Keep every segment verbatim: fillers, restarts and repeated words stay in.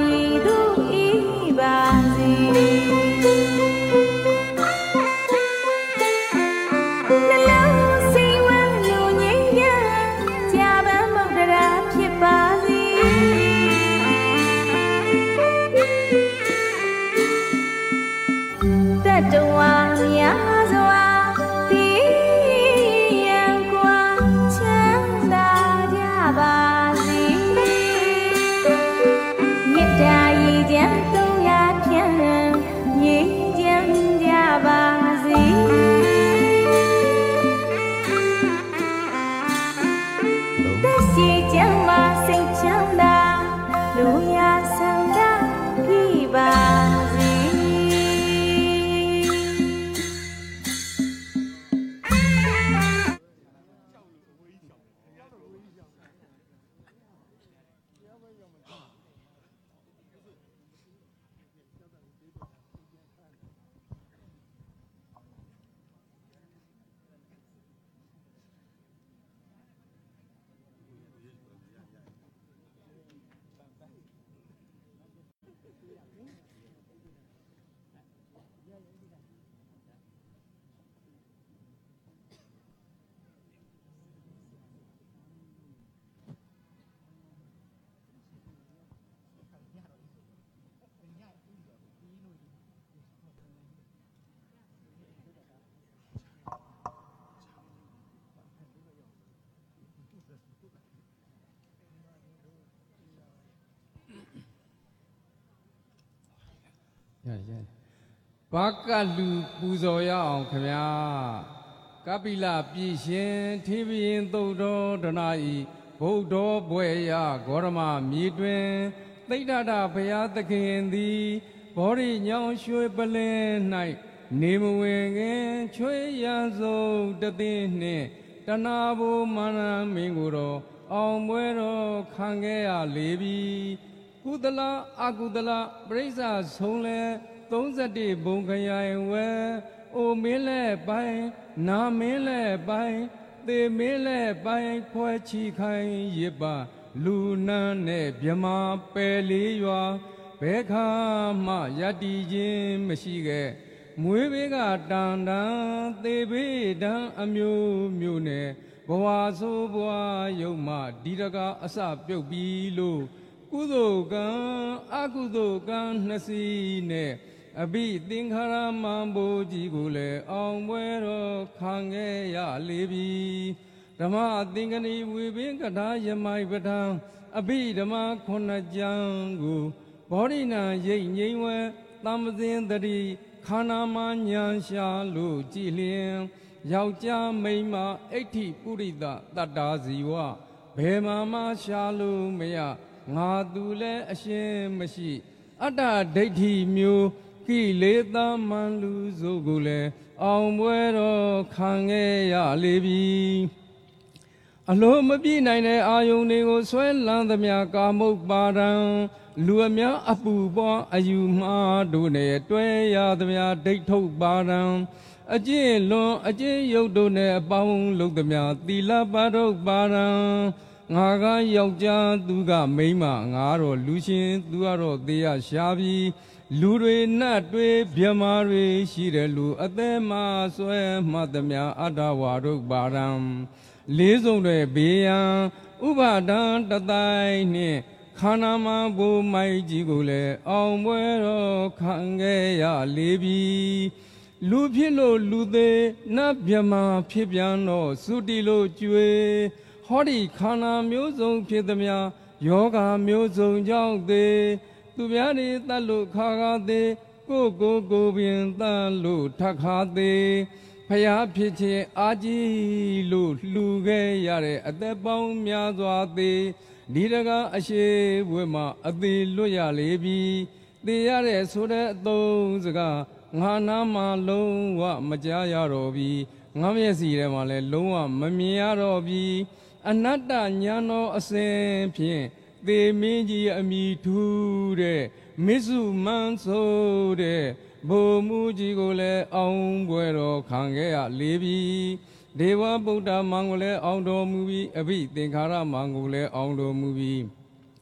ဘာကလူပူဇော်ရအောင်ခင်ဗျာကပိလပြည်ရှင်ထေဘရင်သုတ်တော်ဒနာဤဗုဒ္ဓဘွယ်ရဂေါရမမြေတွင်သိဒ္ဓတာဘုရားသခင်သည်ဘောရိညောင်ရွှေပလင်း၌နေမဝင်ခင်ချွေရန်စုံတသိန်းနှင့်တနာဘူမာနမင်းကိုတော်အောင်ပွဲတော်ခံခဲ့ရလေပြီကုသလအကုသလပရိစ္ဆာဆုံးလဲသုံး၁၁ဘုံခရိုင်ဝဲအိုမင်းလဲပိုင်းနာမင်းလဲပိုင်းသေမင်းလဲပိုင်းဖွဲချီခိုင်ရစ်ပါလူနန်းနဲ့မြမပယ်လေးရွာဘဲခါမှယတ္တိချင်းမရှိခဲ့မွေးဘေးကတန်တန်သေဘေးတန်အမျိုးမျိုးနဲ့ဘဝဆိုးဘဝယုံမှဒီတကအစပြုတ်ပြီးလို့ကုသိုလ်ကံအကုသိုလ်ကံနှစ်စီးနဲ့အဘိသင်္ခါရမံဘိုးကြီးကိုလည်းအောင်ပွဲတော်ခံခဲ့ရလေပြီဓမ္မသင်္ကနီဝေဘင်းကထာယမိုင်ပထံအဘိဓမ္မခုနှစ်ကျမ်းကိုဘောဓိနံရိတ်ငိမ့်ဝဲတမ္ပဇင်တတိခန္ဓာမညာရှာလို့ကြည်လျင်ယောက်ျားမိန်းမအဋ္ဌိပုရိသတတ္တာဇီဝဘယ်မှာမှရှာလို့မရငါသူလည်းအရှင်းမရှိအတ္တဒိဋ္ဌိမျိုးကိလေသာမန်လူစုကိုလည်းအောင်ပွဲတော်ခံခဲ့ရလေပြီအလိုမပြည့်နိုင်တဲ့အာယုန်တွေကိုဆွဲလန်းသမျှကာမုတ်ပါဒံလူအများအပူပွားအယူမှားတို့နဲ့တွဲရသမျှဒိဋ္ဌုတ်ပါဒံအကျင့်လွန်အကျင့်ယုတ်တို့နဲ့အပေါင်းလုပ်သမျှသီလပါထုတ်ပါဒံငါကယောက်ျားသူကမိန်းမငါတော့လူရှင်သူကတော့သေရရှားပြီးလူတွေနတ်တွေမြမာတွေရှိတယ်လူအသက်မဆွဲမှတ်သမျှအတ္တဝါတို့ပါရံလေးစုံတွေဘေးရန်ဥပါဒံတတိုင်းနှင့်ခန္ဓာမဘူမိုက်ကြီးကိုလည်းအောင်ပွဲတော်ခံခဲ့ရလေပြီလူဖြစ်လို့လူသေးနတ်မြမာဖြစ်ပြန်တော့သုတိလို့ကျွေဟောဒီခန္ဓာမျိုးစုံဖြစ်သမျှယောဂမျိုးစုံကြောင့်သေးသူများတွေတတ်လို့ခါခါသေးကိုကိုကိုပင်တတ်လို့ထက်ခါသေးဖယားဖြစ်ခြင်းအာကြီးလို့လှူခဲ့ရတဲ့အသက်ပေါင်းများစွာသေးဒီတကားအရှိဝဲမှာအသေးလွတ်ရလေပြီသေရတဲ့ဆိုတဲ့အသုံးစကားငါနာမှာလုံးဝမကြားရတော့ပြီငါမျက်စီထဲမှာလည်းလုံးဝမမြင်ရတော့ပြီအနတ္တညာတော်အစဉ်ဖြင့်သေမင်းကြီးအမိထူးတဲ့မစ္စုမန်ဆိုတဲ့ဘုံမူကြီးကိုလည်းအောင်ပွဲတော်ခံခဲ့ရလေပြီဒေဝဗုဒ္ဓမံကိုလည်းအောင်တော်မူပြီးအဘိသင်္ခါရမံကိုလည်းအောင်တော်မူပြီး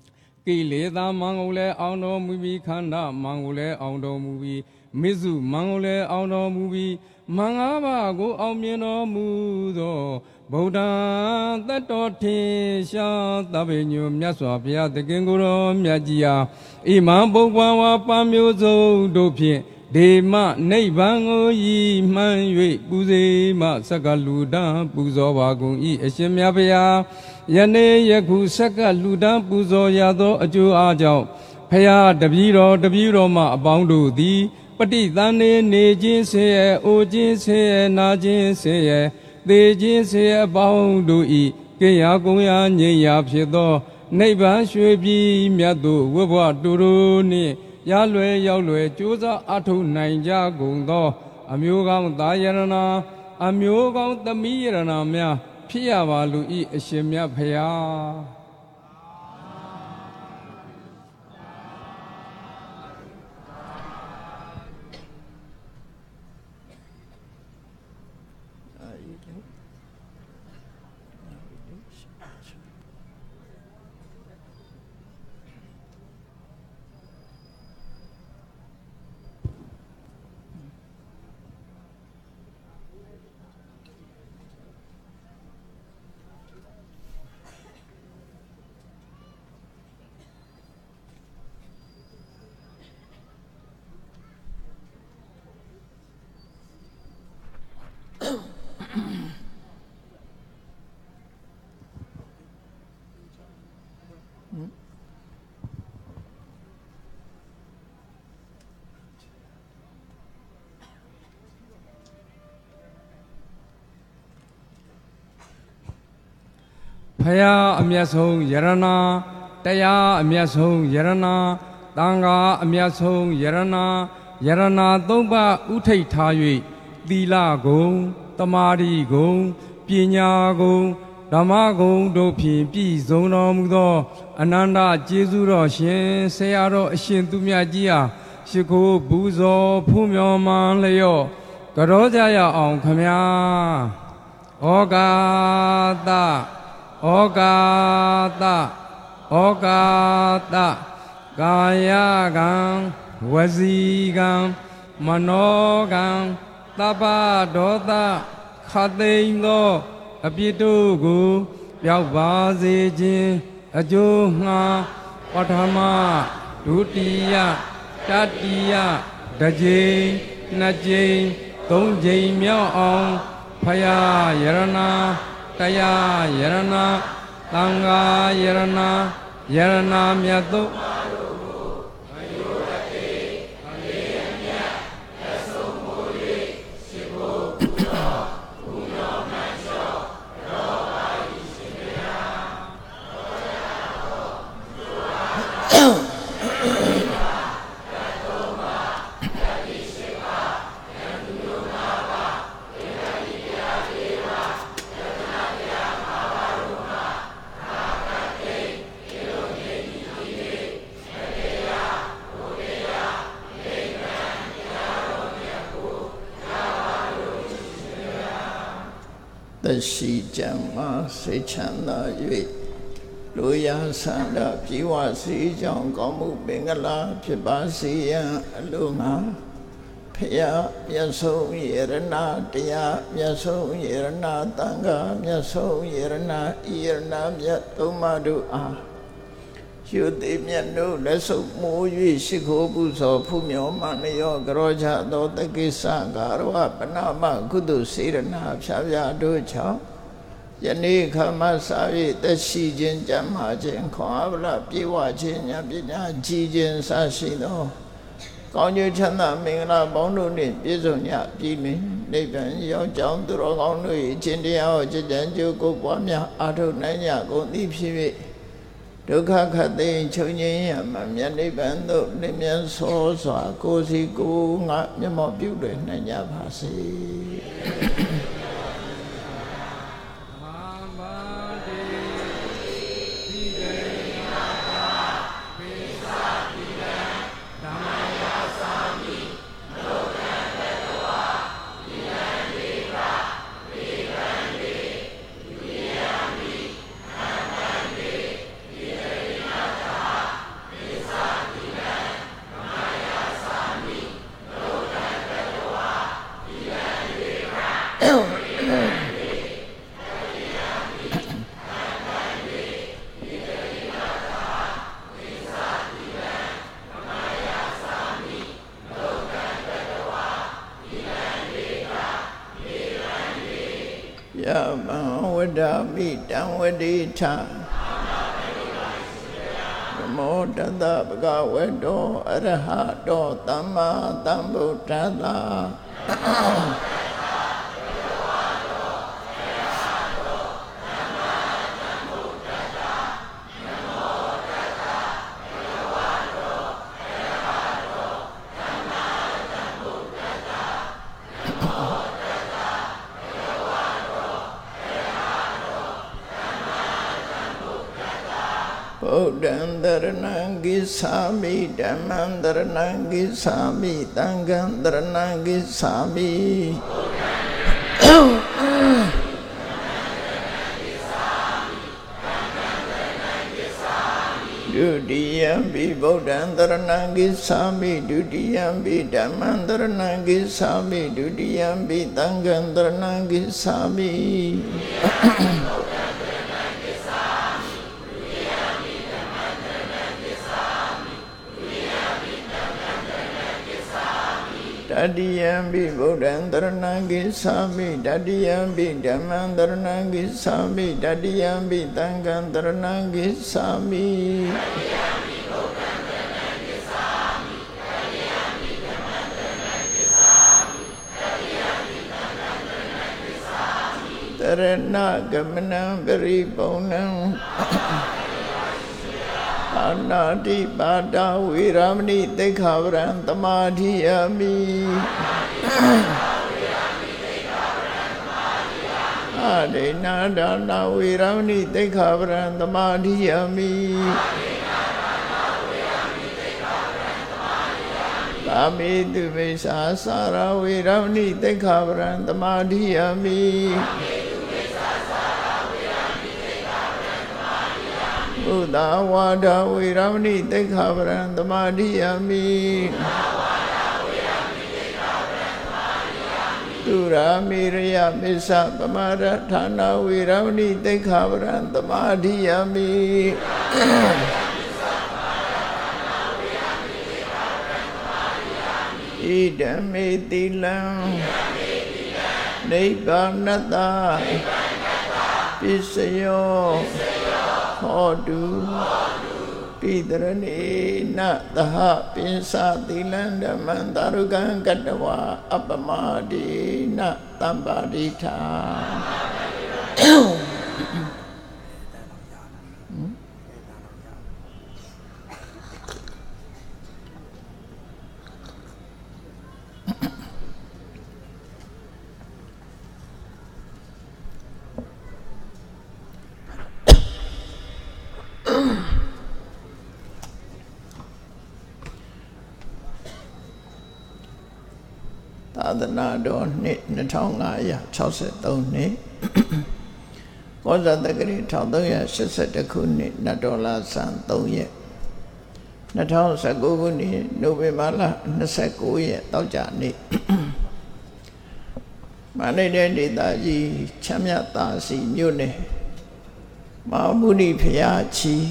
ကိလေသာမံကိုလည်းအောင်တော်မူပြီးခန္ဓာမံကိုလည်းအောင်တော်မူပြီးမိစုမံကိုလည်းအောင်တော်မူပြီးမင်္ဂပါကိုအောင်မြင်တော်မူသောဗုဒ္ဓတတ္တော်ထင်ရှားသဗ္ဗညုမြတ်စွာဘုရားသခင်ကိုယ်တော်မြတ်ကြီးအားဣမံပုပ္ပဝါပမျိုးစုံတို့ဖြင့်ဒေမနိဗ္ဗာန်ကိုရည်မှန်း၍ပူဇေမစက္ကလူတံပူဇော်ပါကုန်၏အရှင်မြတ်ဗျာယနေ့ယခုစက္ကလူတံပူဇော်ရသောအကျိုးအားကြောင့်ဖရာတပည့်တော်တပည့်တော်မှအပေါင်းတို့သည်ပဋိသန္ဓေနေခြင်းဆင်းရဲအိုခြင်းဆင်းရဲနာခြင်းဆင်းရဲသေခြင်းဆင်းရဲအပေါင်းတို့၏ကိယာကုံရာငြိမ်ရာဖြစ်သောနိဗ္ဗာန်ရွှေပြည်မြတ်သို့ဝိဘဝတူတူနှင့်ရလွယ်ရောက်လွယ်ကြိုးစားအထုနိုင်ကြကုန်သောအမျိုးကောင်းသာယရဏအမျိုးကောင်းသမီးယရဏများဖြစ်ရပါလို့ဤအရှင်မြတ်ဖရာဖရာအမျက်ဆုံးယရဏတရားအမျက်ဆုံးယရဏသံဃာအမျက်ဆုံးယရဏယရဏသုံးပါးဥထိတ်ထား၍သီလဂုံတမာရီဂုံပညာဂုံဓမ္မဂုံတို့ဖြင့်ပြည့်စုံတော်မူသောအနန္တကျေးဇူးတော်ရှင်ဆရာတော်အရှင်သူမြတ်ကြီးအားရှိခိုးပူဇော်ဖူးမြော်မှန်လျော့ကြောကြရအောင်ခမညာဩကာသဩကာသဩကာသကာယကံဝစီကံမနောကံသဗ္ဗဒေါသခသိမ့်သောအပြစ်တို့ကိုပျောက်ပါစေခြင်းအကျိုးငှာပထမဒုတိယတတိယတစ်ကြိမ်နှစ်ကြိမ်သုံးကြိမ်မြောက်အောင်ဖရာယရဏတရားယရဏသံဃာယရဏယရဏမြတ်တို့သက်ရှိကြံမှာစိတ်ချမ်းသာ၍လူရဆန္ဒပြေဝစေကြောင်းကောင်းမှုပင်္ဂလာဖြစ်ပါစေရန်အလိုငါဖရာမြတ်ဆုံးယရဏတရားမြတ်ဆုံးယရဏသံဃာမြတ်ဆုံးယရဏဤယရဏမြတ်သုံးပါးတို့အားယူသည်မြတ်တို့လက်ဆုပ်မိုး၍ရှိခိုးပူဇော်ဖူးမြော်မှန်လျောကြောချသောတက္ကိစ္စကာရဝပနာမကုသိုလ်စေရနာဖြာဖြာတို့ချောင်းယနေ့ခမစာ၍သက်ရှိခြင်းကြမ်းမာခြင်းခွန်အားဗလပြေဝခြင်းဉာဏ်ပညာကြီးခြင်းစရှိသောကောင်းကျိုးချမ်းသာမင်္ဂလာပေါင်းတို့နှင့်ပြည့်စုံညပြည်လင်နိဗ္ဗာန်ရောက်ကြောင်းသူတော်ကောင်းတို့၏အခြင်းတရားကိုจิตတန်ကြိုးကိုပွားများအားထုတ်နိုင်ကြကုန်သည်ဖြစ်၍ဒုက္ခခတ်သိမ်းချုပ်ငြိမ်းရမှမြတ်နိဗ္ဗာန်သို့လင်းမြန်စောစွာကိုယ်စီကိုယ်ငါမျက်မှောက်ပြုလွယ်နိုင်ကြပါစေ Bam Vada Tam Vadita Namo Tata Bhagavato Arahato Tamma Sambuddhassa Buddhaṃ Dharanaṃ Gissāmi Dhammāṃ Dharanaṃ Gissāmi Sanghaṃ Dharanaṃ Gissāmi Dutiyampi Buddhaṃ Dharanaṃ Gissāmi Dutiyampi Dhammāṃ Dharanaṃ Gissāmi Dutiyampi Sanghaṃ Dharanaṃ Gissāmi Tatiyampi Buddhaṃ Dharanaṃ Gissāmi Tatiyampi Dhammāṃ Dharanaṃ Gissāmi Tatiyampi Sanghaṃ Dharanaṃ Gissāmi Tarana Gamanam Paripurnaṃ Anati Bhata Viramani Dekhavaraṃ Tamadhiyami Adena Dana Viramani Dekhavaraṃ Tamadhiyami Pamitu Visasara Viramani Dekhavaraṃ Tamadhiyami Buddha Vada Viramani Dekhavaraṃ Tamadhiyami Dura Miraya Misa Pamaratthana Viramani Dekhavaraṃ Tamadhiyami Idame Tilaṃ Nibbānata Pisayo Hodu Pidrani Nataha Pinsa Tilaṃ Dhammāṃ Darukaṃ Kattavā Appamādi Natampadita Thadana do nit two thousand five hundred sixty-three nitကောဇာတက္ကရီone thousand three hundred eighty-oneခုနှစ်နတ်တော်လာဆန်threeရက်two thousand nineteenခုနှစ်နိုဝင်ဘာလtwenty-nineရက်တောက်ကြနေ့မန္တလေးဒေသကြီးချမ်းမြသာစီမြို့နယ်မဟာမုနိဘုရားကြီး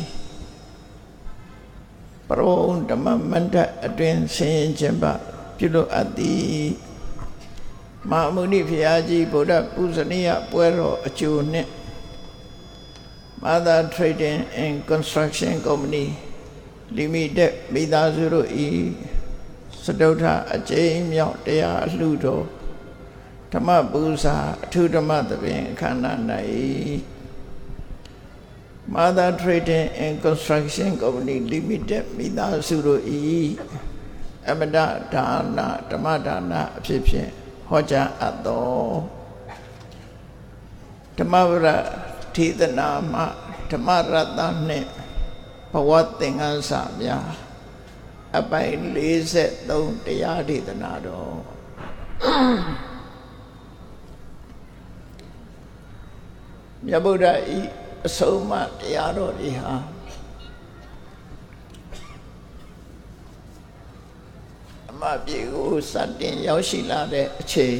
ပရောဓမ္မမန္တအတွင်ဆင်ခြင်ပပြုလို့အပ်သည်မဟာမုနိဘုရားကြီးဗုဒ္ဓပူဇနီယပွဲတော်အကျိုးနှင့်Mother Trading and Construction Company Limited မိသားစုတို့ဤစတုထအကျဉ်းမြောက်တရားအလှူတော်ဓမ္မပူဇာအထူးဓမ္မသဘင်အခမ်းအနား၌Mother Trading and Construction Company Limited မိသားစုတို့ဤအမတဒါနဓမ္မဒါနအဖြစ်ဖြင့်ဟောကြားအပ်သောဓမ္မဝရထေသနာမဓမ္မရတ္တနှင့်ဘဝသင်္ကန်းစာများအပိုင်းforty-threeတရားဒေသနာတော်မြတ်ဗုဒ္ဓဤအဆုံးအမတရားတော်တွေဟာအမပြေကိုစတင်ရောက်ရှိလာတဲ့အချိန်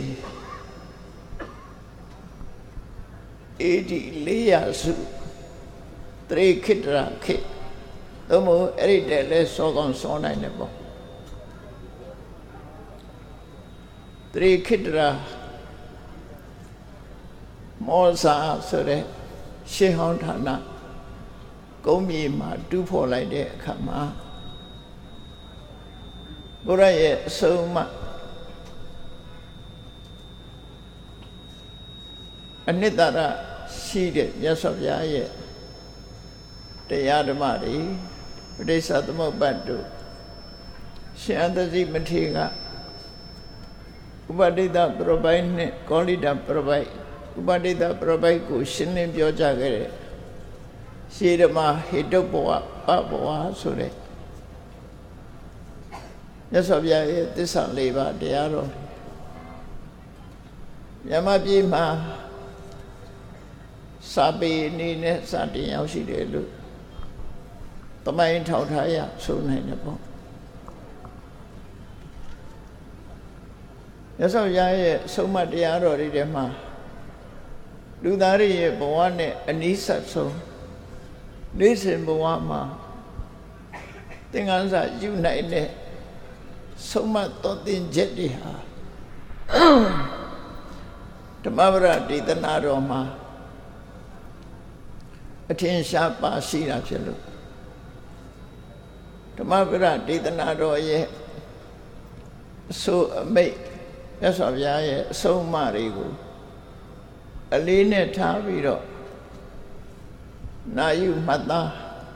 အေဒီလေးရာစုတရိခိတရာခေသို့မဟုတ်အဲ့ဒီတည်းလဲစောကောင်းစောနိုင်တယ်ပေါ့တရိခိတရာမောစာဆိုတဲ့ရှေးဟောင်းဌာနကုန်းမြေမှာတူးဖော်လိုက်တဲ့အခါမှာဘုရားရဲ့အဆုံးအမအနှစ်သာရရှိတဲ့မြတ်စွာဘုရားရဲ့တရားဓမ္မတွေပဋိစ္စသမုပ္ပါဒ်တို့ရှင်အန္တဇိမထေရကဥပဒိတပရပိုက်နဲ့ကောလိတပရပိုက်ဥပဒိတပရပိုက်ကိုရှင်းလင်းပြောကြားခဲ့တဲ့ရှေးဓမ္မဟေတုဘဝပဘဝဆိုတဲ့မြတ်စွာဘုရားရဲ့သစ္စာလေးပါးတရားတော်မြန်မာပြည်မှာစာပေအနေနဲ့စတင်ရောက်ရှိတယ်လို့တမိုင်းထောက်ထားရဆိုနိုင်တယ်ပေါ့မြတ်စွာဘုရားရဲ့ဆုံးမတရားတော်တွေထဲမှာလူသားတွေရဲ့ဘဝနဲ့အနီးဆက်ဆုံးနေ့စဉ်ဘဝမှာသင်္ကန်းစာယူနိုင်တဲ့ဆုံးမတော်တင်ချက်တွေဟာဓမ္မပဒဒေသနာတော်မှာအထင်ရှားပါရှိတာဖြစ်လို့ဓမ္မပဒဒေသနာတော်ရဲ့အဆိုအမိတ်မြတ်စွာဘုရားရဲ့အဆုံးအမတွေကိုအလေးနဲ့ထားပြီးတော့နာယူမှတ်သား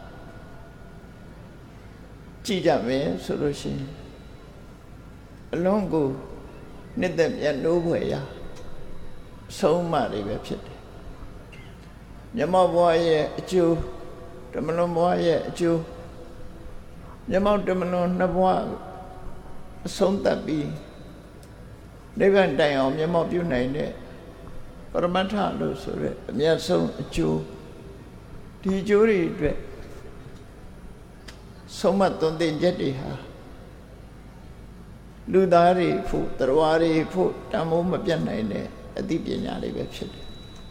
ကြည့်ကြမယ်ဆိုလို့ရှိရင်အလုံးကိုနှစ်သက်မြတ်နိုးဖွယ်ရာအဆုံးအမတွေပဲဖြစ်တယ်မြတ်မောဘဝရဲ့အကျိုးဓမ္မလွန်ဘဝရဲ့အကျိုးမြတ်မောဓမ္မလွန်နှစ်ဘဝအဆုံးသတ်ပြီးနိဗ္ဗာန်တိုင်အောင်မျက်မှောက်ပြုနိုင်တဲ့ပရမတ္ထလို့ဆိုရဲအမြတ်ဆုံးအကျိုးဒီအကျိုးတွေအတွက်ဆုံးမသွန်သင်ချက်တွေဟာလူသားတွေဖို့တရားတွေဖို့တန်ဖိုးမပြတ်နိုင်တဲ့အသိပညာတွေပဲဖြစ်တယ်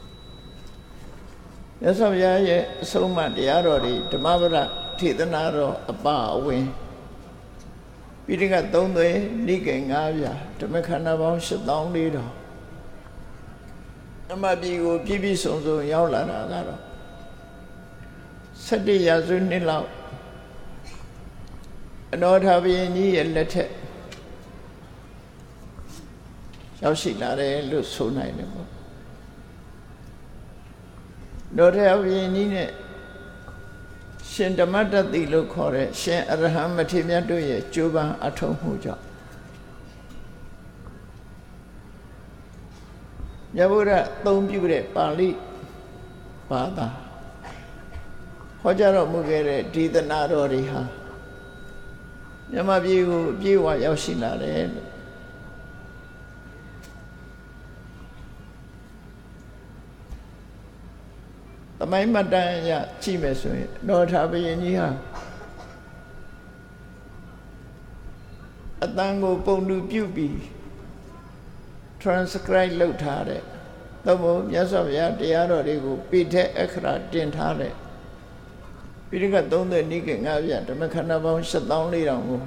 ။မြတ်စွာဘုရားရဲ့အဆုံးအမတရားတော်တွေဓမ္မပဒထေသနာတော်အပအဝင်ပိဋကသုံးသွဲနိကေငါးပြားဓမ္မခန္ဓာပေါင်းရှစ်သောင်းလေးတော်အမပြည်ကိုပြည့်ပြည့်စုံစုံရောက်လာတာကတော့ဆဋ္ဌရာစုနှစ်လောက်အနောထဘုရင်ကြီးရဲ့လက်ထက်ရောက်ရှိလာတယ်လို့ဆိုနိုင်တယ်ပေါ့နောထဘုရင်ကြီးနဲ့ရှင်ဓမ္မတတိလို့ခေါ်တဲ့ရှင်အရဟံမထေရမြတ်တို့ရဲ့ကြိုးပမ်းအထောက်မှုကြောင့်မြတ်ဗုဒ္ဓသုံးပြုတဲ့ပါဠိဘာသာဟောကြားတော်မူခဲ့တဲ့ဒေသနာတော်တွေဟာမြန်မာပြည်ကိုအပြည့်အဝရောက်ရှိလာတယ်လို့သမိုင်းမှတ်တမ်းရကြည့်မယ်ဆိုရင်နောထဘုရင်ကြီးဟာအတန်ကိုပုံတူပြုပြီး transcribe လုပ်ထားတဲ့သို့မဟုတ်မြတ်စွာဘုရားတရားတော်တွေကိုပိဋကအခရာတင်ထားတဲ့ပိဋကသုံးသွဲနိကေငါးပြားဓမ္မခန္ဓာပေါင်းရှစ်သောင်းလေးထောင်ကို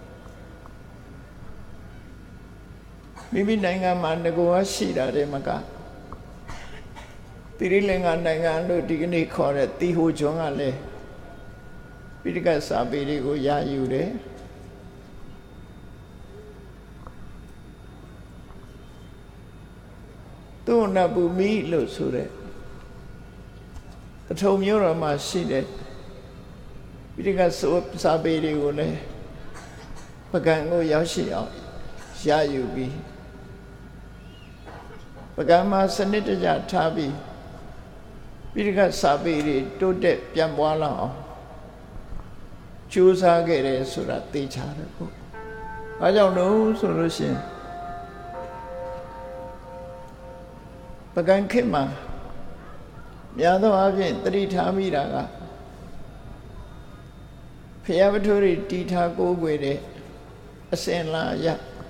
မိမိနိုင်ငံမှာငကိုးရှိတာတဲ့မကတိရိလင်္ကာနိုင်ငံလို့ဒီကနေ့ခေါ်တဲ့တီဟိုကျွန်းကလည်းပိဋကစာပေတွေကိုရယူတယ်သုဏပူမိလို့ဆိုတဲ့ပထုံမြို့တော်မှာရှိတဲ့ပိဋကစာပေတွေကိုလည်းပကံကိုရောက်ရှိအောင်ရယူပြီးပကံမှာစနစ်တကျထားပြီးပိဋကစာပေတွေတိုးတက်ပြန်ပွားလာအောင်ကြိုးစားခဲ့တယ်ဆိုတာသိချတယ်ပေါ့။ဘာကြောင့်လို့ဆိုလို့ရှိရင်ပကံခေတ်မှာများသောအားဖြင့်တတိထားမိတာကဖျားပထုတွေတီထားကိုးကွယ်တဲ့အစဉ်လာရ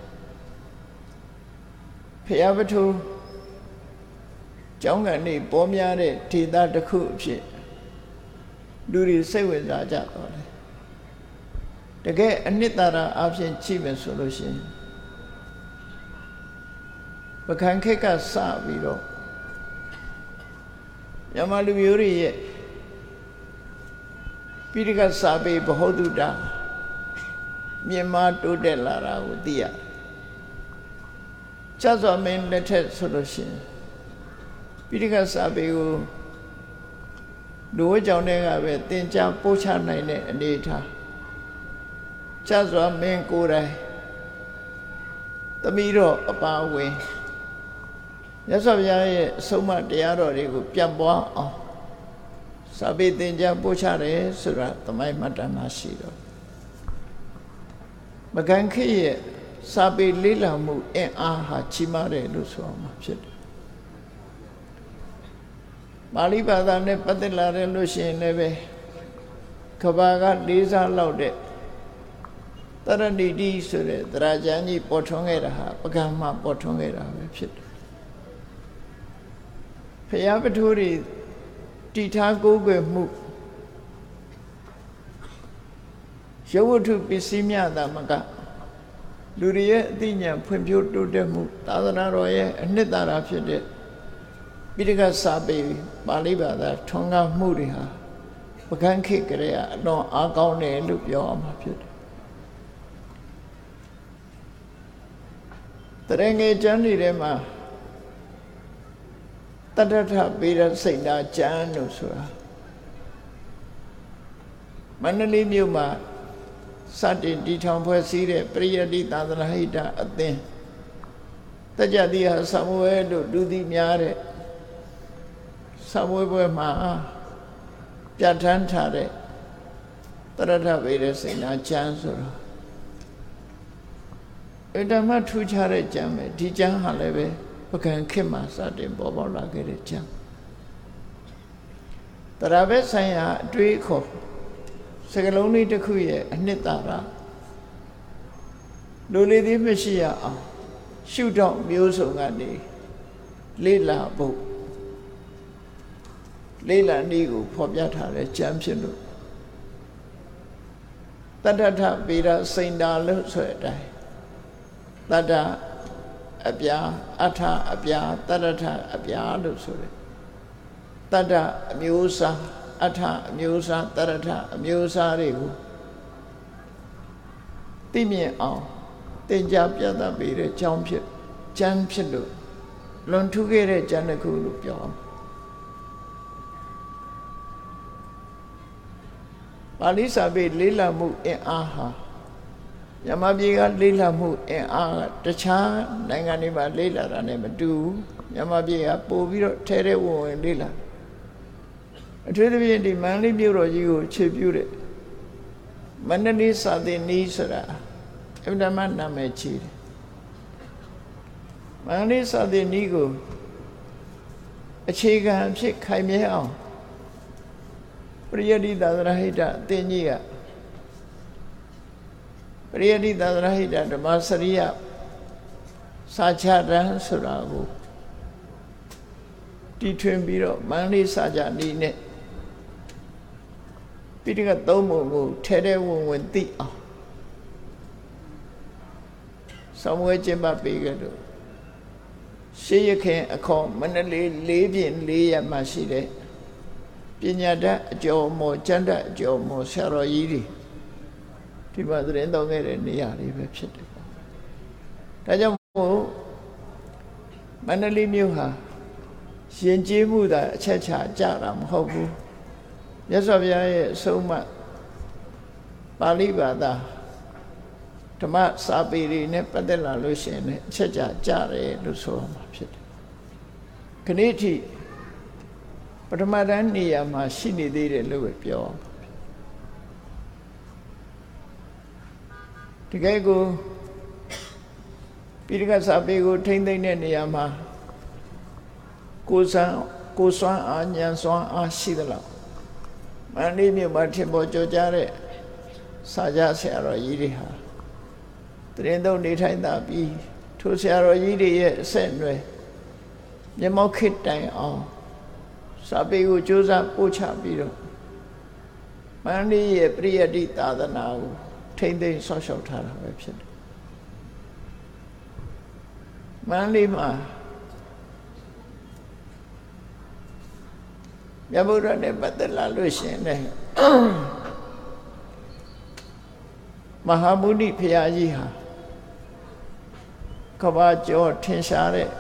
ဖျားပထုကျောင်းကနေပေါ်များတဲ့ဒေသတစ်ခုအဖြစ်လူတွေစိတ်ဝင်စားကြတော့တယ်တကယ်အနှစ်သာရအဖြစ်ကြည့်မယ်ဆိုလို့ရှိရင်ပကံခေတ်ကစပြီးတော့မြန်မာလူမျိုးတွေရဲ့ပိဋကစာပေဘ ഹു တုတမြင်မာတိုးတက်လာတာကိုသိရတယ်ကျတ်စွာမင်းလက်ထက်ဆိုလို့ရှိရင်ပိဋကစာပေကိုလူဝဲကြောင့်တည်းကပဲသင်ကြားပို့ချနိုင်တဲ့အနေအထားကျတ်စွာမင်းကိုယ်တိုင်သမီးတော်အပါအဝင်မြတ်စွာဘုရားရဲ့အဆုံးအမတရားတော်တွေကိုပြန့်ပွားအောင်စာပေသင်ကြားပို့ချတယ်ဆိုတာသမိုင်းမှတ်တမ်းမှာရှိတော့မကန်ခေတ်ရဲ့စာပေလေးလာမှုအင်အားဟာကြီးမားတယ်လို့ဆိုအောင်မှာဖြစ်တယ်ပါဠိဘာသာနဲ့ပတ်သက်လာတယ်လို့ရှိရင်လည်းပဲကဘာကလေးစားလောက်တဲ့တရဏိတိဆိုတဲ့သရကျမ်းကြီးပေါ်ထွန်းခဲ့တာဟာပကံမှာပေါ်ထွန်းခဲ့တာပဲဖြစ်တယ်ဖျားပထိုးတွေတည်ထားကိုးကွယ်မှုရုပ်ဝတ္ထုပစ္စည်းများသာမကလူတွေရဲ့အသိဉာဏ်ဖွံ့ဖြိုးတိုးတက်မှုသာသနာတော်ရဲ့အနှစ်သာရဖြစ်တဲ့ပိဋကစာပေပါဠိဘာသာထွန်းကားမှုတွေဟာပကံခေတ်ကလေးကအလွန်အားကောင်းတယ်လို့ပြောရမှာဖြစ်တယ်တရငယ်ကျမ်းတွေထဲမှာတတ္တထပေရစိတ်နာကျမ်းလို့ဆိုတာမန္တလေးမြို့မှာစတင်တည်ထောင်ဖွဲ့စည်းတဲ့ပရိယတ္တိသာသနာဟိတအသင်းတကြတိဟာဆမွေလို့လူသိများတဲ့ဆမွေပွဲမှာပြဋ္ဌာန်းထားတဲ့တတ္တထပေရစိတ်နာကျမ်းဆိုတာအဓမ္မထူးခြားတဲ့ကျမ်းပဲဒီကျမ်းဟာလည်းပဲပကံခေတ်မှာစတင်ပေါ်ပေါက်လာခဲ့တဲ့ကျမ်းတရားပဲဆိုင်ရာအတွေးအခေါ်စကလုံးလေးတစ်ခုရဲ့အနှစ်သာရလူလေးသေးမရှိရအောင်ရှုထောင့်မျိုးစုံကနေလေ့လာဖို့လေ့လာနည်းကိုဖော်ပြထားတဲ့ကျမ်းဖြစ်လို့တတ္တထပေရစိန်တာလို့ဆိုတဲ့အတိုင်းတတ္တအပြာအထအပြာတတ္တထအပြာလို့ဆိုတယ်တတ္တအမျိုးအစားအထအမျိုးအစားတတ္တထအမျိုးအစားတွေကိုသိမြင်အောင်သင်ကြားပြသပေးတဲ့ကျောင်းဖြစ်ကျမ်းဖြစ်လို့လွန်ထူးခဲ့တဲ့ကျမ်းတစ်ခုလို့ပြောအောင်ပါဠိစာပေလေးလာမှုအင်အားဟာမြန်မာပြည်ကလေးလာမှုအင်အားကတခြားနိုင်ငံတွေမှာလေးလာတာနဲ့မတူဘူးမြန်မာပြည်ကပို့ပြီးတော့ထဲထဲဝင်ဝင်လေးလာအထူးသဖြင့်ဒီမန္တလေးမြို့တော်ကြီးကိုခြေပြုတဲ့မန္တလေးစာသင်နည်းဆိုတာအမှန်တမ်းနာမည်ကြီးတယ်မန္တလေးစာသင်နည်းကိုအခြေခံအဖြစ်ခိုင်မြဲအောင်ပရိယတ္တိသာသနာဟိတအသင်းကြီးကပရိယတ္တိသာသနာဟိတဓမ္မစရိယစာချတန်းဆိုတာကိုတီထွင်ပြီးတော့မန္တလေးစာကြနည်းနဲ့ပိဋကသုံးပုံကိုထဲထဲဝင်ဝင်သိအောင်ဆောင်ဝဲကျင်းပပေးကြလို့ရှေးရခင်အခေါ်မန္တလေးလေးပြင်လေးရမှာရှိတဲ့ပညာတတ်အကျော်မော်ကျမ်းတတ်အကျော်မော်ဆရာတော်ကြီးတွေဒီမှာသတင်းသုံးခဲ့တဲ့နေရာလေးပဲဖြစ်တယ်ဒါကြောင့်မို့မန္တလေးမြို့ဟာရှင်ကျေးမှုသာအချက်ချာကြတာမဟုတ်ဘူးမြတ်စွာဘုရားရဲ့အဆုံးအမပါဠိဘာသာဓမ္မစာပေတွေနဲ့ပတ်သက်လာလို့ရှိရင်လည်းအချက်ချာကြတယ်လို့ဆိုရမှာဖြစ်တယ်ခဏိထိပထမတန်းနေရာမှာရှိနေသေးတယ်လို့ပဲပြောတကယ်ကိုပိဋကစာပေကိုထိမ့်သိမ့်တဲ့နေရာမှာကိုယ်စွမ်းကိုယ်စွမ်းအားဉာဏ်စွမ်းအားရှိသလားမန္တလေးမြို့မှာထင်ပေါ်ကျော်ကြားတဲ့စာကြဆရာတော်ကြီးတွေဟာတရင်သုံးနေထိုင်တာပြီးထိုဆရာတော်ကြီးတွေရဲ့အဆက်အနွယ်မျက်မှောက်ခေတ်တိုင်အောင်စာပေကိုကြိုးစားပို့ချပြီးတော့မန္တလေးရဲ့ပရိယတ္တိသာသနာကိုထိမ့်သိမ်းဆောက်ရှောက်ထားတာပဲဖြစ်တယ်မန္တလေးမှာမြတ်ဗုဒ္ဓနဲ့ပတ်သက်လာလို့ရှင်လေမဟာမုနိဘုရားကြီးဟာကဘာကျော်ထင်ရှားတဲ့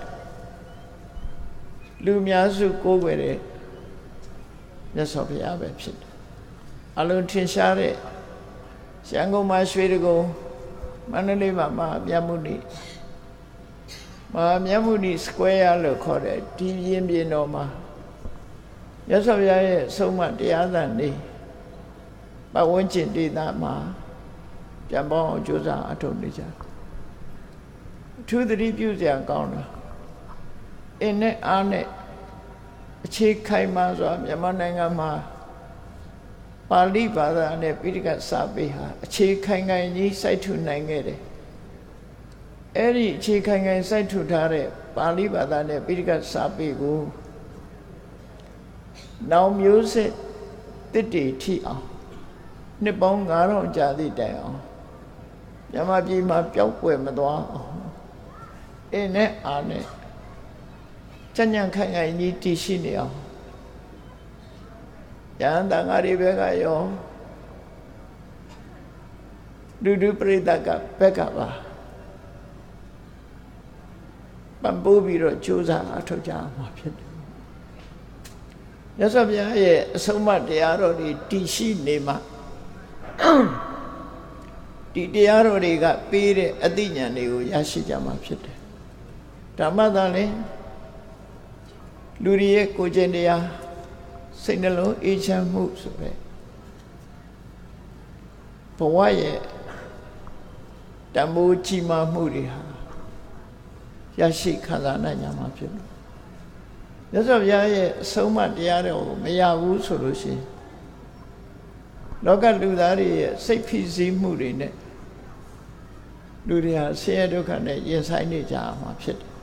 လူများစုကိုးကွယ်တဲ့မြတ်စွာဘုရားပဲဖြစ်တယ်အလုံးထင်ရှားတဲ့ရန်ကုန်မှာရွှေတကုံမန္တလေးမှာမဟာမြတ်မုနိမဟာမြတ်မုနိစကွဲရလို့ခေါ်တဲ့ဒီပြင်းပြင်းတော်မှာမြတ်စွာဘုရားရဲ့ဆုံးမတရားသံနေပတ်ဝန်းကျင်ဒေသမှာပြန်ပေါင်းအောင်ကြိုးစားအထောက်နေကြအထူးသတိပြုစရာကောင်းတာအင်းနဲ့အားနဲ့အခြေခိုင်မာစွာမြန်မာနိုင်ငံမှာပါဠိဘာသာနဲ့ပိဋကစာပေဟာအခြေခိုင်ခိုင်ကြီးစိုက်ထူနိုင်ခဲ့တယ်အဲ့ဒီအခြေခိုင်ခိုင်စိုက်ထူထားတဲ့ပါဠိဘာသာနဲ့ပိဋကစာပေကိုနောင်မျိုးစစ်တစ်တီထိအောင်နှစ်ပေါင်းငါးထောင်ကြာသည့်တိုင်အောင်မြန်မာပြည်မှာပျောက်ကွယ်မသွားအောင်အင်းနဲ့အားနဲ့ကြံ့ကြံ့ခိုင်ခိုင်ကြီးတည်ရှိနေအောင်ယန္တငါရီဘက်ကရောဒုဒုပရိသတ်ကဘက်ကပါပံ့ပိုးပြီးတော့ကြိုးစားအထောက်ကြမှာဖြစ်တယ်မြတ်စွာဘုရားရဲ့အဆုံးအမတရားတော်တွေတည်ရှိနေမှာဒီတရားတော်တွေကပေးတဲ့အသိဉာဏ်တွေကိုရရှိကြမှာဖြစ်တယ်ဓမ္မသာလေလူတွေရဲ့ကိုယ်ကျင့်တရားစိတ်နှလုံးအေးချမ်းမှုဆိုပဲဘဝရဲ့တန်ဖိုးကြီးမားမှုတွေဟာရရှိခံစားနိုင်ကြမှာဖြစ်တယ်မြတ်စွာဘုရားရဲ့အဆုံးအမတရားတော်ကိုမရဘူးဆိုလို့ရှိရင်လောကလူသားတွေရဲ့စိတ်ဖိစီးမှုတွေနဲ့လူတွေဟာဆင်းရဲဒုက္ခနဲ့ရင်ဆိုင်နေကြမှာဖြစ်တယ်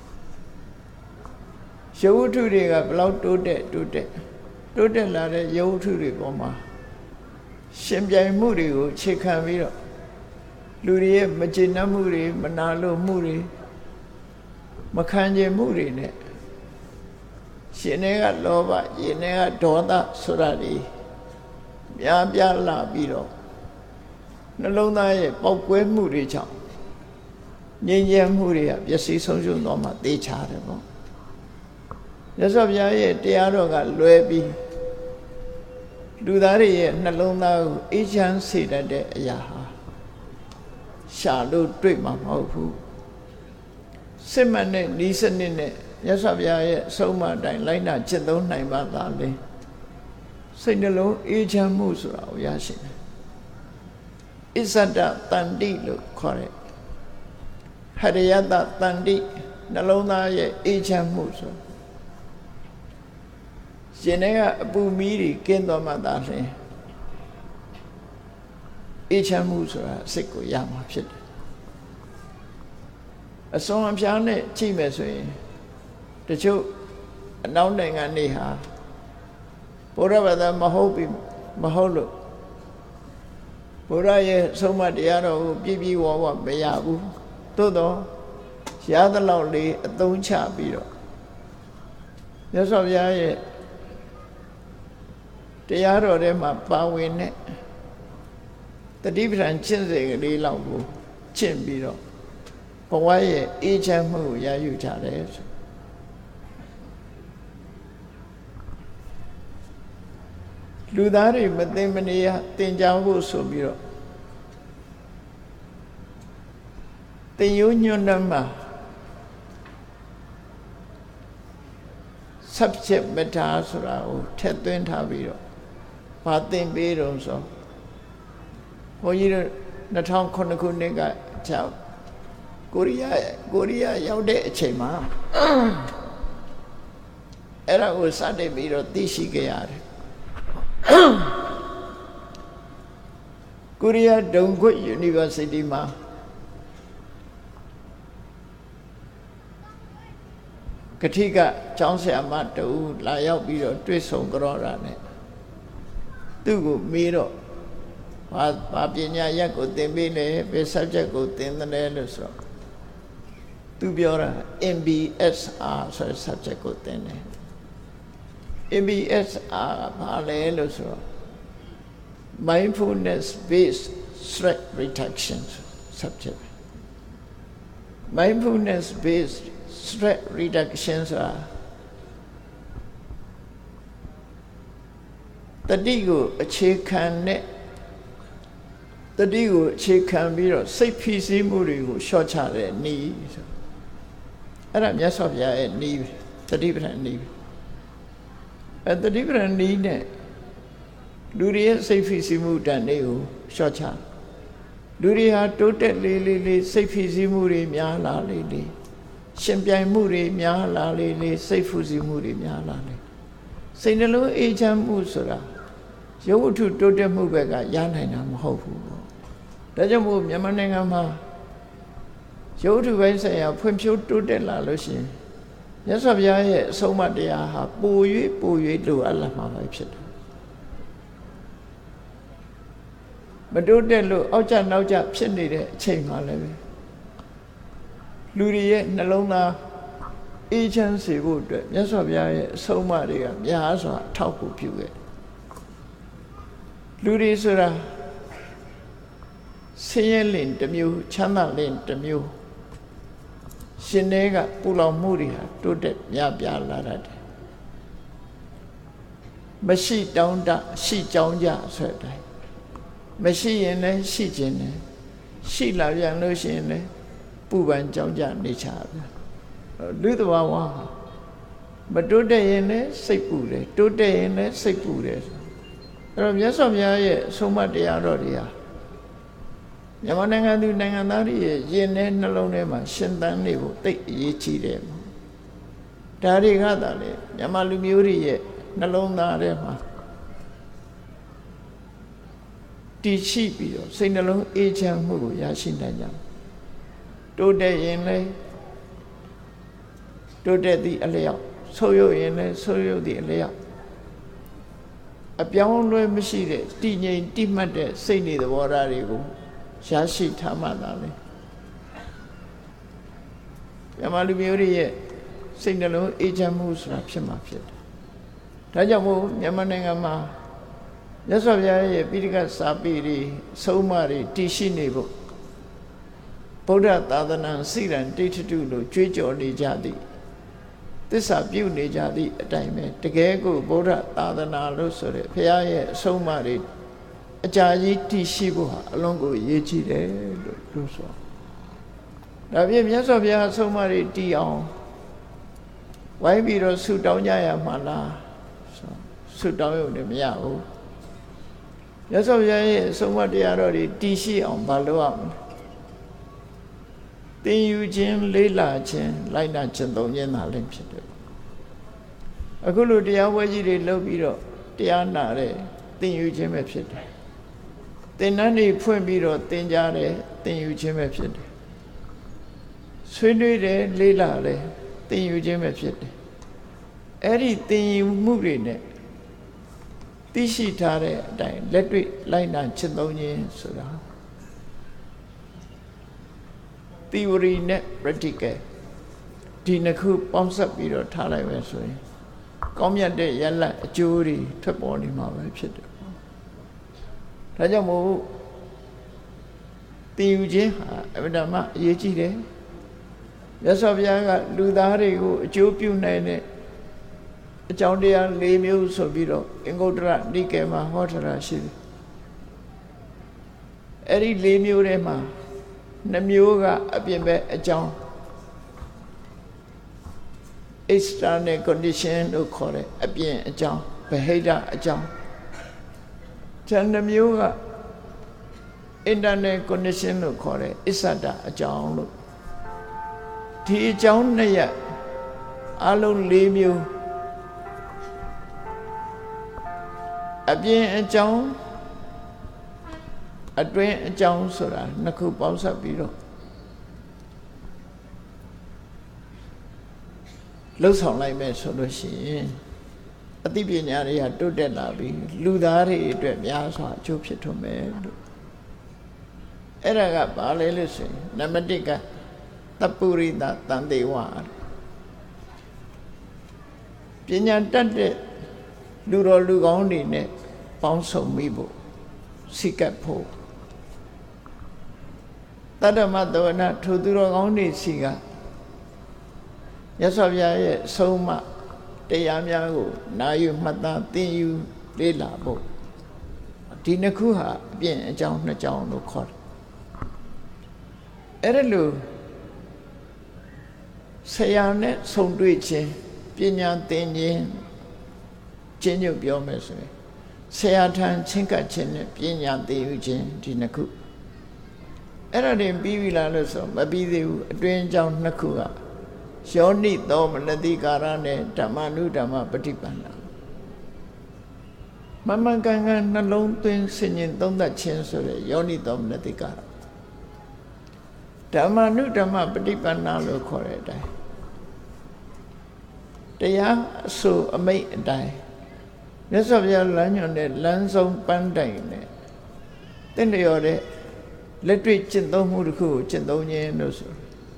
ရုပ်ဝတ္ထုတွေကဘလောက်တိုးတက်တိုးတက်တိုးတက်လာတဲ့ရုပ်ဝတ္ထုတွေပေါ်မှာရှင်ပြိုင်မှုတွေကိုခြေခံပြီးတော့လူတွေရဲ့မကျေနပ်မှုတွေမနာလိုမှုတွေမခံကျင်မှုတွေနဲ့ရှင်တွေကလောဘရင်တွေကဒေါသဆိုတာတွေများပြားလာပြီးတော့နှလုံးသားရဲ့ပောက်ကွဲမှုတွေကြောင့်ငြိမ်းချမ်းမှုတွေကပျက်စီးဆုံးရှုံးသွားမှသိချတယ်ပေါ့မြတ်စွာဘုရားရဲ့တရားတော်ကလွယ်ပြီးလူသားတွေရဲ့နှလုံးသားကိုအေးချမ်းစေတတ်တဲ့အရာဟာရှာလို့တွေ့မှာမဟုတ်ဘူးစစ်မှန်တဲ့ဤစနစ်နဲ့မြတ်စွာဘုရားရဲ့အဆုံးအမအတိုင်းလိုက်နာကျင့်သုံးနိုင်ပါသားလေစိတ်နှလုံးအေးချမ်းမှုဆိုတာကိုရရှိတယ်အစ္ဆဒတန္တိလို့ခေါ်တယ်ဟရိယတတန္တိနှလုံးသားရဲ့အေးချမ်းမှုဆိုရှင်တွေကအပူမီးတွေကင်းသွားမှသာလျှင်အေးချမ်းမှုဆိုတာစိတ်ကိုရမှာဖြစ်တယ်အစွန်အဖျားနဲ့ကြည့်မယ်ဆိုရင်တချို့အနောက်နိုင်ငံတွေဟာဘုရားဘာသာမဟုတ်ပြီမဟုတ်လို့ဘုရားရဲ့ဆုံးမတရားတော်ကိုပြည့်ပြည့်ဝဝမရဘူးသို့တော့ရသလောက်လေးအသုံးချပြီးတော့မြတ်စွာဘုရားရဲ့တရားတော်ထဲမှာပါဝင်တဲ့တတိပဌာန်ကျင့်စဉ်ကလေးလောက်ကိုကျင့်ပြီးတော့ဘဝရဲ့အေးချမ်းမှုကိုရယူကြတယ်ဆိုလူသားတွေမသိမနေရသင်ကြားဖို့ဆိုပြီးတော့သင်ယူညွှန်တမ်းမှာ subject matter ဆိုတာကိုထည့်သွင်းထားပြီးတော့ဘာသင်ပေးတော့ဆိုဘုန်းကြီးတို့၂၀၀၈ခုနှစ်ကကြောက်ကိုရီးယားကိုရီးယားရောက်တဲ့အချိန်မှာအဲ့ဒါကိုစတင်ပြီးတော့သိရှိခဲ့ရတယ်ကိုရီးယားဒုံခွတ် University မှာကတိကကျောင်းဆရာမတူလာရောက်ပြီးတော့တွေ့ဆုံကြောတာနဲ့သူ့ကိုမေးတော့ဘာဘာပညာရပ်ကိုသင်ပေးလဲဘယ် subject ကိုသင်တယ်လို့ဆိုတော့သူပြောတာ M B S R ဆိုတဲ့ subject ကိုသင်တယ် A B S R ဘာလဲလို့ဆိုတော့ mindfulness based stress reduction subject mindfulness based stress reduction ဆိုတာတတိကိုအခြေခံနဲ့တတိကိုအခြေခံပြီးတော့စိတ်ဖိစီးမှုတွေကိုလျှော့ချတဲ့နည်းဆိုအဲ့ဒါမြတ်စွာဘုရားရဲ့နည်းတတိပဋ္ဌာန်နည်းအဲတတိပဋ္ဌာန်နည်းနဲ့လူတွေရဲ့စိတ်ဖိစီးမှုတန်တွေကိုလျှော့ချလူတွေဟာတိုးတက်လေးလေးလေးစိတ်ဖိစီးမှုတွေများလာလေးလေးရှင်ပြိုင်မှုတွေများလာလေးလေးစိတ်ဖိစီးမှုတွေများလာလေးစိတ်နှလုံးအေးချမ်းမှုဆိုတာရုပ်ဝတ္ထုတိုးတက်မှုဘက်ကရနိုင်တာမဟုတ်ဘူးပေါ့ဒါကြောင့်မို့မြန်မာနိုင်ငံမှာရုပ်ဝတ္ထုပိုင်းဆိုင်ရာဖွံ့ဖြိုးတိုးတက်လာလို့ရှိရင်မြတ်စွာဘုရားရဲ့အဆုံးအမတရားဟာပို၍ပို၍လိုအပ်လာမှာပဲဖြစ်တယ်မတိုးတက်လို့အောက်ကျနောက်ကျဖြစ်နေတဲ့အချိန်မှလည်းပဲလူတွေရဲ့နှလုံးသားအေးချမ်းစေဖို့အတွက်မြတ်စွာဘုရားရဲ့အဆုံးအမတွေကများစွာအထောက်အကူပြုခဲ့လူတွေဆိုတာဆင်းရဲလင်တစ်မျိုးချမ်းသာလင်တစ်မျိုးရှင်တွေကပူလောင်မှုတွေဟာတိုးတက်များပြားလာတတ်တယ်မရှိတောင်းတရှိကြောင်းကြဆိုတဲ့အတိုင်းမရှိရင်လည်းရှိခြင်းနဲ့ရှိလာပြန်လို့ရှိရင်လည်းပူပန်ကြောင်းကြနေချပြန်လူသဘာဝမတိုးတက်ရင်လည်းစိတ်ပူတယ်တိုးတက်ရင်လည်းစိတ်ပူတယ်အဲ့တော့မြတ်စွာဘုရားရဲ့အဆုံးအမတရားတော်တွေဟာမြန်မာနိုင်ငံသူနိုင်ငံသားတွေရဲ့ယဉ်နဲ့နှလုံးထဲမှာရှင်သန်နေဖို့တိတ်အရေးကြီးတယ်ဒါတွေကသာလေမြန်မာလူမျိုးတွေရဲ့နှလုံးသားထဲမှာတည်ရှိပြီးတော့စိတ်နှလုံးအေးချမ်းမှုကိုရရှိနိုင်ကြတိုးတက်ရင်လည်းတိုးတက်သည့်အလျောက်ဆိုးရုပ်ရင်လည်းဆိုးရုပ်သည့်အလျောက်အပြောင်းလဲမရှိတဲ့တည်ငြိမ်တိမှတ်တဲ့စိတ်နေသဘောထားတွေကိုရရှိထားမှသာလေမြန်မာလူမျိုးတွေရဲ့စိတ်နှလုံးအေးချမ်းမှုဆိုတာဖြစ်မှာဖြစ်တယ်ဒါကြောင့်မို့မြန်မာနိုင်ငံမှာမြတ်စွာဘုရားရဲ့ပိဋကစာပေတွေဆုံးမတွေတည်ရှိနေဖို့ဗုဒ္ဓသာသနာစိရန်တိဋ္ဌတုလို့ကြွေးကြော်နေကြသည်သစ္စာပြုနေကြသည့်အတိုင်းပဲတကယ်ကိုဗုဒ္ဓသာသနာလို့ဆိုတဲ့ဘုရားရဲ့အဆုံးအမတွေအကြာကြီးတည်ရှိဖို့ဟာအလွန်ကိုရည်ကြီးတယ်လို့လို့ဆိုဒါဖြင့်မြတ်စွာဘုရားအဆုံးအမတွေတည်အောင်ဝိုင်းပြီးတော့ဆုတောင်းကြရမှာလားဆုတောင်းရုံနဲ့မရဘူးမြတ်စွာဘုရားရဲ့အဆုံးအမတရားတော်တွေတည်ရှိအောင်မလုပ်ရဘူးသင်ယူခြင်းလေးလာခြင်းလိုက်နာခြင်းသုံးခြင်းသာလည်းဖြစ်တယ်အခုလိုတရားဝဲကြီးတွေလုပ်ပြီးတော့တရားနာတဲ့သင်ယူခြင်းပဲဖြစ်တယ်သင်္นานတွေဖွင့်ပြီးတော့သင်ကြားတယ်သင်ယူခြင်းပဲဖြစ်တယ်ဆွေးနွေးတယ်လေးလာတယ်သင်ယူခြင်းပဲဖြစ်တယ်အဲ့ဒီသင်ယူမှုတွေနဲ့သိရှိထားတဲ့အတိုင်းလက်တွေ့လိုက်နာခြင်းသုံးခြင်းဆိုတာ theory နဲ့ practical ဒီနှစ်ခုပေါင်းစပ်ပြီးတော့ထားလိုက်ပဲဆိုရင်ကောင်းမြတ်တဲ့ရလဒ်အကျိုးတွေထွက်ပေါ်နေမှာပဲဖြစ်တယ်ဒါကြောင့်မို့သင်ယူခြင်းဟာအမှန်တမ်းအရေးကြီးတယ်မြတ်စွာဘုရားကလူသားတွေကိုအကျိုးပြုနိုင်တဲ့အကြောင်းတရား၄မျိုးဆိုပြီးတော့အင်္ဂုတ္တရနိကေမှာဟောထားတာရှိတယ်အဲ့ဒီ၄မျိုးထဲမှာနှမျိုးကအပြင်ပဲအကြောင်း external condition လို့ခေါ်တယ်အပြင်အကြောင်းဗဟိတအကြောင်းဉာဏ်နှမျိုးက internal condition လို့ခေါ်တယ်အစ္ဆဒအကြောင်းလို့ဒီအကြောင်းနှစ်ရပ်အလုံး၄မျိုးအပြင်အကြောင်းအတွင်းအကြောင်းဆိုတာနှစ်ခုပေါင်းစပ်ပြီးတော့လှုပ်ဆောင်လိုက်မယ်ဆိုလို့ရှိရင်အသိပညာတွေကတိုးတက်လာပြီးလူသားတွေအတွက်များစွာအကျိုးဖြစ်ထွန်းမယ်လို့အဲ့ဒါကဘာလဲလို့ဆိုရင်နံပါတ်၁ကတပုရိသတန်တေဝပညာတတ်တဲ့လူတော်လူကောင်းတွေနဲ့ပေါင်းစုံမိဖို့စိတ်ကပ်ဖို့တတ္တမတဝနာထိုသူတော်ကောင်းတွေစီကမြတ်စွာဘုရားရဲ့ဆုံးမတရားများကိုနာယူမှတ်သားသင်ယူလေ့လာဖို့ဒီနှစ်ခုဟာအပြင်အကြောင်းနှစ်ကြောင်းလို့ခေါ်တယ်အဲ့ဒါလို့ဆရာနဲ့ဆုံတွေ့ခြင်းပညာသင်ခြင်းချင်းညွတ်ပြောမယ်ဆိုရင်ဆရာထံချင်းကပ်ခြင်းနဲ့ပညာသင်ယူခြင်းဒီနှစ်ခုအဲ့ဒါတင်ပြီးပြီလားလို့ဆိုမပြီးသေးဘူးအတွင်းအကြောင်းနှစ်ခုကယောနိသောမနတိကာရနဲ့ဓမ္မနုဓမ္မပฏิပန္နာမမကန်ကန်နှလုံးသွင်းဆင်ញင်သုံးသပ်ခြင်းဆိုတဲ့ယောနိသောမနတိကာရဓမ္မနုဓမ္မပฏิပန္နာလို့ခေါ်တဲ့အတိုင်းတရားအဆိုအမိတ်အတိုင်းမြတ်စွာဘုရားလမ်းညွှန်တဲ့လမ်းဆုံးပန်းတိုင်နဲ့တင့်တော်တဲ့လက်တွေ့ကျင့်သုံးမှုတစ်ခုကိုကျင့်သုံးခြင်းလို့ဆို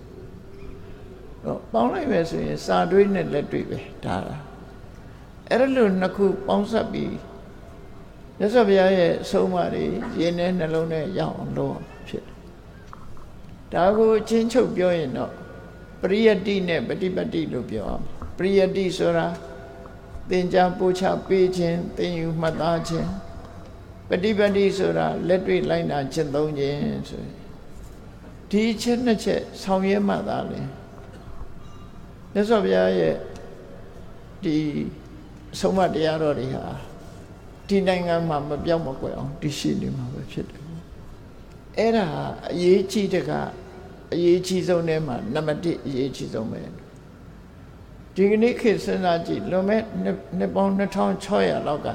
တော့ပေါင်းလိုက်မယ်ဆိုရင်စာတွေးနဲ့လက်တွေ့ပဲဒါလားအဲ့ဒါလို့နှစ်ခုပေါင်းစပ်ပြီးမြတ်စွာဘုရားရဲ့အဆုံးအမတွေရင်ထဲနှလုံးထဲရောက်အောင်လုပ်အောင်ဖြစ်တယ်ဒါကိုအချင်းချုပ်ပြောရင်တော့ပရိယတ္တိနဲ့ပฏิပတ်တိလို့ပြောအောင်ပရိယတ္တိဆိုတာသင်ကြားပို့ချပေးခြင်းသင်ယူမှတ်သားခြင်းပฏิပတ်တိဆိုတာလက်တွေ့လိုက်နာကျင့်သုံးခြင်းဆိုရင်ဒီချက်နှစ်ချက်ဆောင်ရွက်မှသာလေမြတ်စွာဘုရားရဲ့ဒီဆုံးမတရားတော်တွေဟာဒီနိုင်ငံမှာမပြောင်းမကွယ်အောင်တည်ရှိနေမှာပဲဖြစ်တယ်အဲ့ဒါအရေးကြီးတဲ့ကအရေးကြီးဆုံးထဲမှာနံပါတ်တစ်အရေးကြီးဆုံးပဲဒီကနေ့ခေတ်စဉ်းစားကြည့်လွန်မဲ့နှစ်ပေါင်းနှစ်ထောင်ခြောက်ရာလောက်က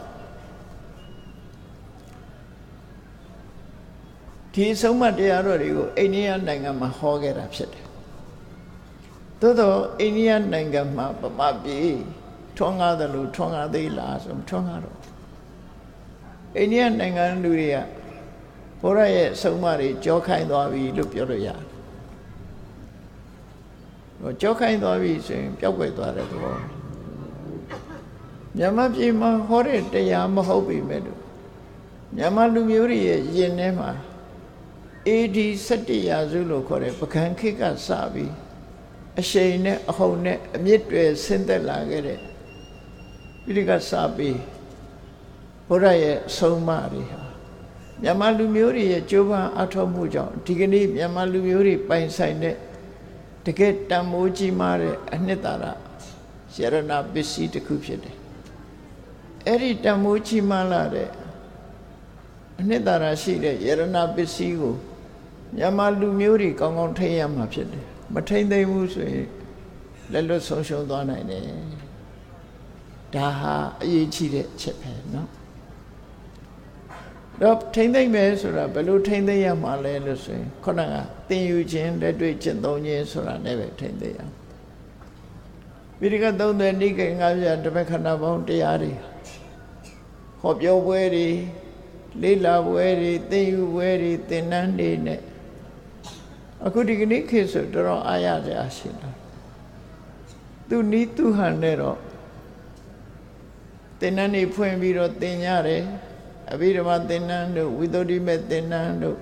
ဒီဆုံးမတရားတော်တွေကိုအိန္ဒိယနိုင်ငံမှာဟောခဲ့တာဖြစ်တယ်သို့တော့အိန္ဒိယနိုင်ငံမှာပပပြေထွန်းကားတယ်လို့ထွန်းကားသေးလားဆိုထွန်းကားတော့အိန္ဒိယနိုင်ငံလူတွေကဘုရားရဲ့ဆုံးမတွေကြောခိုင်းသွားပြီလို့ပြောလို့ရတယ်ဟိုကြောခိုင်းသွားပြီဆိုရင်ပျောက်ကွယ်သွားတဲ့သဘောမြန်မာပြည်မှာဟောတဲ့တရားမဟုတ်ပြီမဲ့လို့မြန်မာလူမျိုးတွေရဲ့ယင်ထဲမှာအေဒီစတ္တရာစုလို့ခေါ်တဲ့ပကံခေတ်ကစပြီးအရှိန်နဲ့အဟုန်နဲ့အမြင့်တွေဆင်းသက်လာခဲ့တဲ့ပြီးဒီကစပြီးဘုရားရဲ့ဆုံးမတွေဟာမြန်မာလူမျိုးတွေရဲ့ကြိုးပမ်းအထောက်မှုကြောင့်ဒီကနေ့မြန်မာလူမျိုးတွေပိုင်ဆိုင်တဲ့တကယ်တန်မိုးကြီးမားတဲ့အနှစ်သာရယရဏပစ္စည်းတစ်ခုဖြစ်တယ်အဲ့ဒီတန်မိုးကြီးမားလာတဲ့အနှစ်သာရရှိတဲ့ယရဏပစ္စည်းကိုမြန်မာလူမျိုးတွေကောင်းကောင်းထိန်းရမှာဖြစ်တယ်မထိန်းသိမ်းဘူးဆိုရင်လက်လွတ်ဆုံးရှုံးသွားနိုင်တယ်ဒါဟာအရေးကြီးတဲ့အချက်ပဲเนาะတော့ထိမ့်သိမ့်မယ်ဆိုတာဘယ်လိုထိမ့်သိမ့်ရမှာလဲလို့ဆိုရင်ခုနကသင်ယူခြင်းလက်တွေ့ကျင့်သုံးခြင်းဆိုတာနဲ့ပဲထိမ့်သိမ့်ရအောင်ပိဋကသုံးတဲ့နိကေငါးပြတပည့်ခန္ဓာပေါင်းတရားတွေဟောပြောပွဲတွေလေးလာပွဲတွေသင်ယူပွဲတွေသင်တန်းတွေနဲ့အခုဒီကနေ့ခေတ်ဆိုတော်တော်အားရကြရှိတာသူနီးသူဟန်နဲ့တော့သင်တန်းတွေဖွင့်ပြီးတော့သင်ရတယ်အဘိဓမ္မာသင်္นานတို့ဝိသုဒ္ဓိမေသင်္นานတို့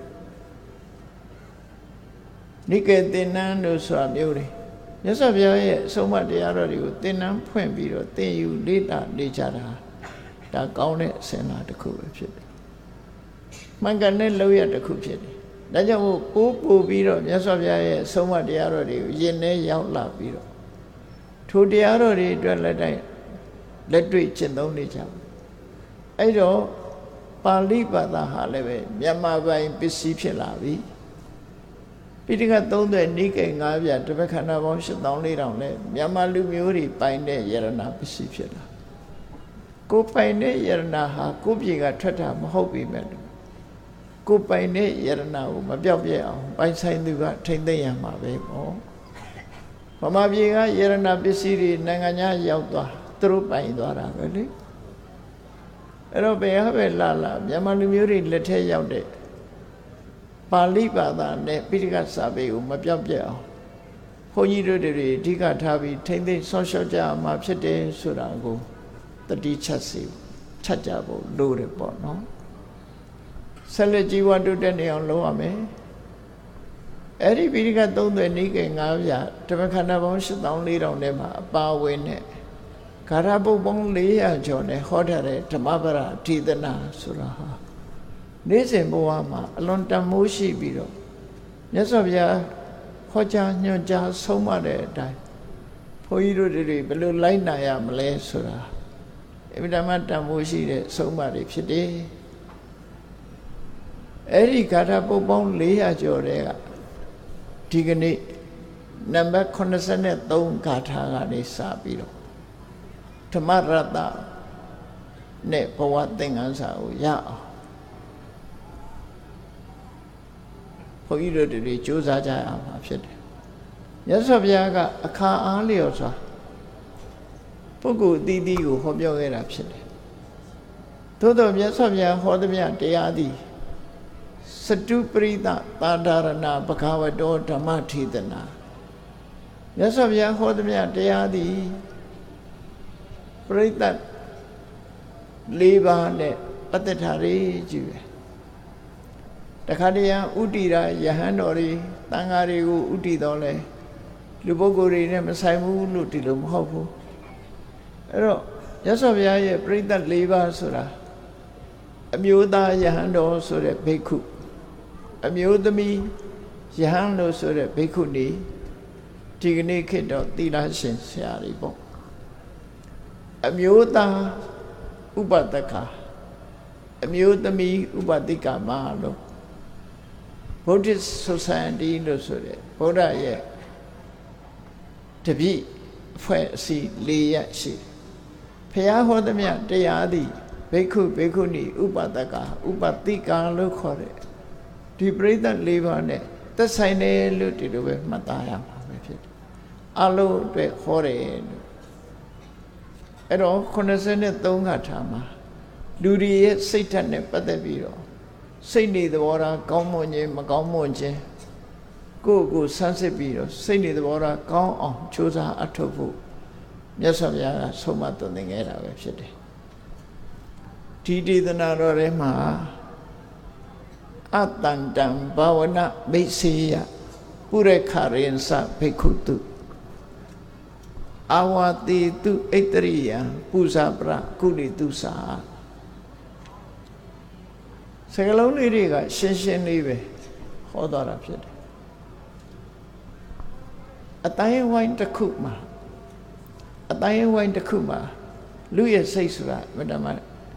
နိကေသင်္นานတို့ဆိုတာမျိုးတွေမြတ်စွာဘုရားရဲ့အဆုံးအမတရားတော်တွေကိုသင်္นานဖွင့်ပြီးတော့သင်ယူလေ့လာနေကြတာဒါကောင်းတဲ့အစဉ်လာတစ်ခုပဲဖြစ်တယ်မှန်ကန်တဲ့လောက်ရတစ်ခုဖြစ်တယ်ဒါကြောင့်ကိုးပို့ပြီးတော့မြတ်စွာဘုရားရဲ့အဆုံးအမတရားတော်တွေကိုယင်ထဲရောက်လာပြီးတော့ထိုတရားတော်တွေအတွက်လက်တိုင်းလက်တွေ့ကျင့်သုံးနေကြတယ်အဲ့တော့ပါဠိဘာသာဟာလည်းပဲမြန်မာပိုင်းပစ္စည်းဖြစ်လာပြီပိဋကသုံးတဲ့နိကေငါးပြတပည့်ခန္ဓာပေါင်း ရှစ်သောင်းလေးထောင်လဲမြန်မာလူမျိုးတွေပိုင်တဲ့ယရဏပစ္စည်းဖြစ်လာကိုပိုင်တဲ့ယရဏဟာကိုပြေကထွက်တာမဟုတ်ပြီမဲ့ကိုပိုင်တဲ့ယရဏကိုမပြောက်ပြဲအောင်ပိုင်ဆိုင်သူကထိမ့်သိမ့်ရမှာပဲပေါ့ဗမာပြည်ကယရဏပစ္စည်းတွေနိုင်ငံခြားရောက်သွားသူတို့ပိုင်သွားတာပဲလေအဲ့တော့ဘယ်ဟာပဲလာလာမြန်မာလူမျိုးတွေလက်ထက်ရောက်တဲ့ပါဠိဘာသာနဲ့ပိဋကစာပေကိုမပြောက်ပြက်အောင်ဘုန်းကြီးတို့တွေအဓိကထားပြီးထိမ့်သိမ့်ဆော့ရှော့ကြမှာဖြစ်တယ်ဆိုတာကိုတတိချက်စီချတ်ကြဖို့လိုတယ်ပေါ့နော်ဆက်လက်ကြီးဝါတုတဲ့နေအောင်လုပ်ရမယ်အဲ့ဒီပိဋကသုံးသွယ်နိကေငါးပြဓမ္မခန္ဓာပေါင်း ၈သောင်း၄ထောင်ထဲမှာအပါဝင်နဲ့ဂါရပုတ်ပေါင်း၄ရာကျော်နဲ့ဟောထားတဲ့ဓမ္မပဒအဋ္ဌိသနာဆိုတာဟာနေ့စဉ်ဘဝမှာအလွန်တန်မိုးရှိပြီးတော့မြတ်စွာဘုရားဟောကြားညွှန်ကြားဆုံးမတဲ့အတိုင်းဘုန်းကြီးတို့တွေဘယ်လိုလိုက်နိုင်ရမလဲဆိုတာအမြဲတမ်းတန်ဖိုးရှိတဲ့ဆုံးမတွေဖြစ်တယ်အဲ့ဒီဂါထာပုတ်ပေါင်း၄ရာကျော်တဲ့ကဒီကနေ့နံပါတ်၇၃ဂါထာကနေစပြီးတော့ဓမ္မရတ္တနဲ့ဘဝသင်္ကန်းစာကိုရအောင်ဘုန်းကြီးတို့တွေကြိုးစားကြရမှာဖြစ်တယ်မြတ်စွာဘုရားကအခါအားလျော်စွာပုဂ္ဂိုလ်အသီးသီးကိုဟောပြောခဲ့တာဖြစ်တယ်သို့တော်မြတ်စွာဘုရားဟောသမျှတရားသည်စတုပရိသသာဒရဏဘဂဝတောဓမ္မထေသနာမြတ်စွာဘုရားဟောသမျှတရားသည်ပရိသတ်၄ပါးနဲ့ပတ္တထာရေကြီးပဲတခါတည်းဥတ္တိရယဟန်တော်တွေတန်ဃာတွေကိုဥတ္တိတော်လဲလူပုဂ္ဂိုလ်တွေနဲ့မဆိုင်ဘူးလို့ဒီလိုမဟုတ်ဘူးအဲ့တော့မြတ်စွာဘုရားရဲ့ပရိသတ်၄ပါးဆိုတာအမျိုးသားယဟန်တော်ဆိုတဲ့ဘိက္ခုအမျိုးသမီးယဟန်လို့ဆိုတဲ့ဘိက္ခုနီဒီကနေ့ခေတ်တော့သီလရှင်ဆရာတွေပေါ့အမျိုးသားဥပဒကာအမျိုးသမီးဥပဒိကမလို့Buddhist Society လို့ဆိုတဲ့ဗုဒ္ဓရဲ့တပည့်အဖွဲ့အစည်း၄ရပ်ရှိဘုရားဟောသမျှတရားသည်ဘိက္ခုဘိက္ခုနီဥပဒကာဥပတိကာလို့ခေါ်တဲ့ဒီပရိသတ်၄ပါးနဲ့သက်ဆိုင်တယ်လို့ဒီလိုပဲမှတ်သားရမှာပဲဖြစ်တယ်အလုံးအတွက်ဟောတယ်လို့အဲ့တော့၇၃ခါထားမှာလူတွေရဲ့စိတ်ဓာတ်နဲ့ပတ်သက်ပြီးတော့စိတ်နေသဘောထားကောင်းမွန်ခြင်းမကောင်းမွန်ခြင်းကိုယ့်ကိုယ်ဆန်းစစ်ပြီးတော့စိတ်နေသဘောထားကောင်းအောင်ကြိုးစားအထောက်ဖို့မြတ်စွာဘုရားကဆုံးမသွန်သင်ခဲ့တာပဲဖြစ်တယ်ဒီဒေသနာတော်ထဲမှာအတန္တံဘာဝနာမိတ်စေယပုရခရိန်စဘိက္ခုတုအာဝတိတုဣတရိယံပူဇာပရကုလိတုစာစကလုံးလေးတွေကရှင်းရှင်းလေးပဲဟောတော်တာဖြစ်တယ်အတိုင်းဝိုင်းတစ်ခုမှာအတိုင်းဝိုင်းတစ်ခုမှာလူရဲ့စိတ်ဆိုတာမတမ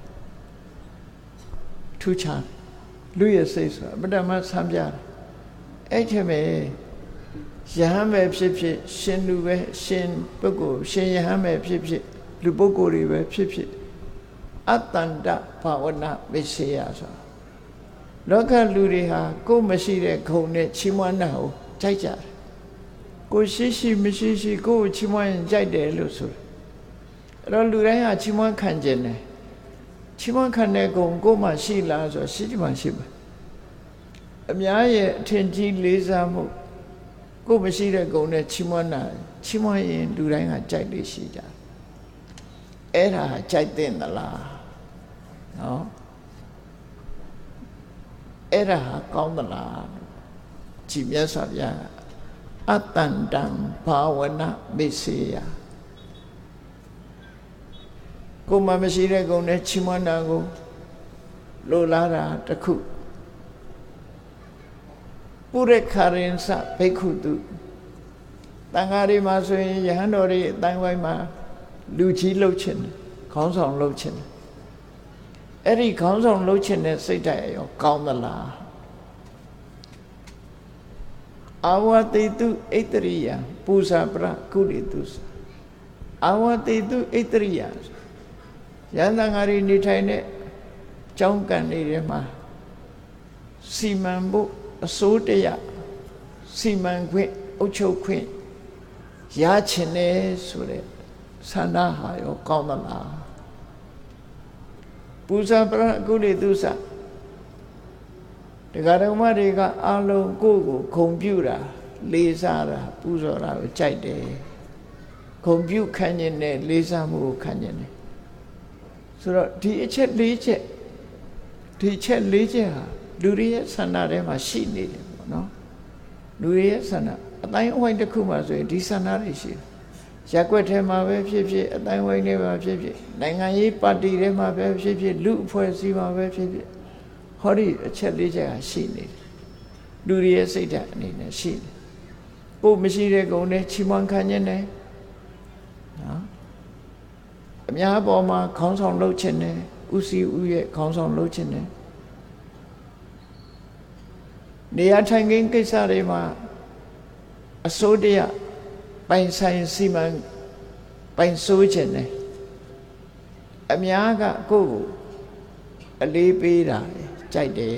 ထူးခြားလူရဲ့စိတ်ဆိုတာမတမဆန်းပြတယ်အဲ့ထဲမှာယဟန်ပဲဖြစ်ဖြစ်ရှင်လူပဲရှင်ပုဂ္ဂိုလ်ရှင်ယဟန်ပဲဖြစ်ဖြစ်လူပုဂ္ဂိုလ်တွေပဲဖြစ်ဖြစ်အတ္တန္တဘာဝနာမိတ်ဆေယဆိုလောကလူတွေဟာကိုယ်မရှိတဲ့ဂုဏ်နဲ့ချီးမွမ်းတာကိုကြိုက်ကြတယ်ကိုယ်ရှိရှိမရှိရှိကိုယ်ကိုချီးမွမ်းရင်ကြိုက်တယ်လို့ဆိုတယ်အဲ့တော့လူတိုင်းဟာချီးမွမ်းခံကြတယ်ချီးမွမ်းခံတဲ့ဂုဏ်ကိုယ်မှရှိလားဆိုရှိမှရှိမှာအများရဲ့အထင်ကြီးလေးစားမှုကိုယ်မရှိတဲ့ဂုဏ်နဲ့ချီးမွမ်းတာချီးမွမ်းရင်လူတိုင်းကကြိုက်လို့ရှိကြတယ်အဲ့ဒါကြိုက်တဲ့သလားနော်အဲ့ဒါကောင်းသလားကြည်မြတ်စွာဘုရားအတ္တန္တံဘာဝနာမိတ်ဆေယကိုယ်မှမရှိတဲ့ဂုဏ်နဲ့ချီးမွမ်းတာကိုလိုလားတာတခုပုရခရိန်စဘိက္ခုတုတန်ဃာတွေမှာဆိုရင်ယဟန်တော်တွေအတိုင်းဝိုင်းမှာလူကြီးလှုပ်ချင်တယ်ခေါင်းဆောင်လှုပ်ချင်တယ်အဲ့ဒီခေါင်းဆောင်လှုပ်ချင်တဲ့စိတ်ဓာတ်ရောကောင်းသလားအာဝတိတုဣတရိယပူဇာပရကုလိတုအာဝတိတုဣတရိယယန္တန်ဃာရီနေထိုင်တဲ့ကျောင်းကန်တွေမှာစီမံဖို့အစိုးတရားစီမံခွင့်အုပ်ချုပ်ခွင့်ရချင်တယ်ဆိုတဲ့ဆန္ဒဟာရောကောင်းသလားပူဇာပရကုလိတုစတရားဓမ္မတွေကအာလုံးကိုယ့်ကိုဂုဏ်ပြုတာလေးစားတာပူဇော်တာကိုကြိုက်တယ်ဂုဏ်ပြုခံခြင်းနဲ့လေးစားမှုကိုခံခြင်းနဲ့ဆိုတော့ဒီအချက်၄ချက်ဒီချက်၄ချက်ဟာလူတွေရဲ့ဆန္ဒထဲမှာရှိနေတယ်ပေါ့နော်လူတွေရဲ့ဆန္ဒအတိုင်းအဝိုင်းတစ်ခုမှဆိုရင်ဒီဆန္ဒတွေရှိတယ်ရက်ွက်ထဲမှာပဲဖြစ်ဖြစ်အတိုင်းဝိုင်းထဲမှာဖြစ်ဖြစ်နိုင်ငံရေးပါတီထဲမှာပဲဖြစ်ဖြစ်လူအဖွဲ့အစည်းမှာပဲဖြစ်ဖြစ်ဟောဒီအချက်၄ချက်ကရှိနေတယ်လူတွေရဲ့စိတ်ဓာတ်အနေနဲ့ရှိတယ်ကိုယ်မရှိတဲ့ကုံနဲ့ချီးမွမ်းခံခြင်းနဲ့နော်အများပေါ်မှာခေါင်းဆောင်လုပ်ခြင်းနဲ့ဥစီဥရဲ့ခေါင်းဆောင်လုပ်ခြင်းနဲ့နေရာထိုင်ခင်းကိစ္စတွေမှာအစိုးရပိုင်ဆိုင်စီမံပိုင်ဆိုးခြင်းနဲ့အများကကိုယ့်ကိုအလေးပေးတာကြိုက်တယ်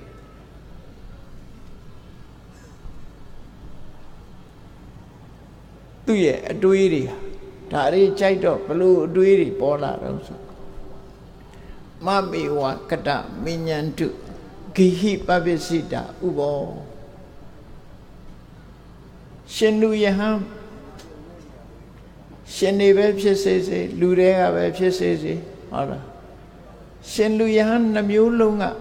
သူ့ရဲ့အတွေးတွေဒါတွေကြိုက်တော့ဘလို့အတွေးတွေပေါ်လာတော့ဆိုမမေဝကတမဉ္ဇန္တုဂိဟိပပစ္စည်းတာဥဘောရှင်လူယဟန်ရှင်နေပဲဖြစ်စေစေလူတွေကပဲဖြစ်စေစေဟုတ်လားရှင်လူယဟန်နှမျိုးလုံးက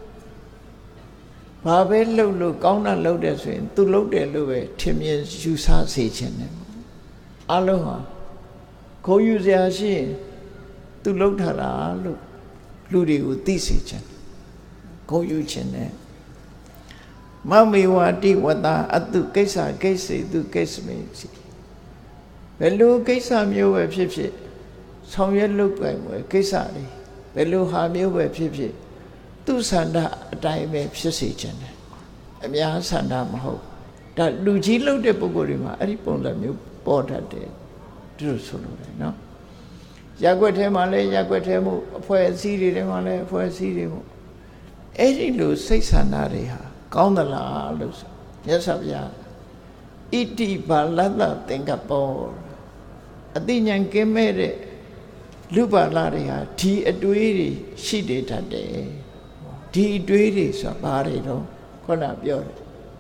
ဘာပဲလှုပ်လို့ကောင်းတာလှုပ်တယ်ဆိုရင်သူလှုပ်တယ်လို့ပဲထင်မြင်ယူဆစေခြင်းနဲ့အလုံးဟာခိုးယူစရာရှိရင်သူလှုပ်ထားတာလို့လူတွေကိုသိစေခြင်းခိုးယူခြင်းနဲ့မမေဝတိဝတ္တအတုကိစ္စကိစေတုကိစ္စမေစီဘယ်လိုကိစ္စမျိုးပဲဖြစ်ဖြစ်ဆောင်ရွက်လုပ်ပိုင်ွယ်ကိစ္စတွေဘယ်လိုဟာမျိုးပဲဖြစ်ဖြစ်သူဆန္ဒအတိုင်းပဲဖြစ်စေခြင်းတယ်အများဆန္ဒမဟုတ်ဒါလူကြီးလုပ်တဲ့ပုဂ္ဂိုလ်တွေမှာအဲ့ဒီပုံစံမျိုးပေါ်တတ်တယ်သူတို့ဆိုလို့တယ်နော်ရက်ွက်ထဲမှာလဲရက်ွက်ထဲမှုအဖွဲ့အစည်းတွေထဲမှာလဲအဖွဲ့အစည်းတွေမှုအဲ့ဒီလိုစိတ်ဆန္ဒတွေဟာကောင်းသလားလို့ဆိုမြတ်စွာဘုရားဣတိဘာလတ္တသင်္ကပောအသိဉာဏ်ကင်းမဲ့တဲ့လူပါလာတွေဟာဒီအတွေးတွေရှိနေတတ်တယ်ဒီအတွေးတွေဆိုတာဘာတွေတော့ခုနပြောတယ်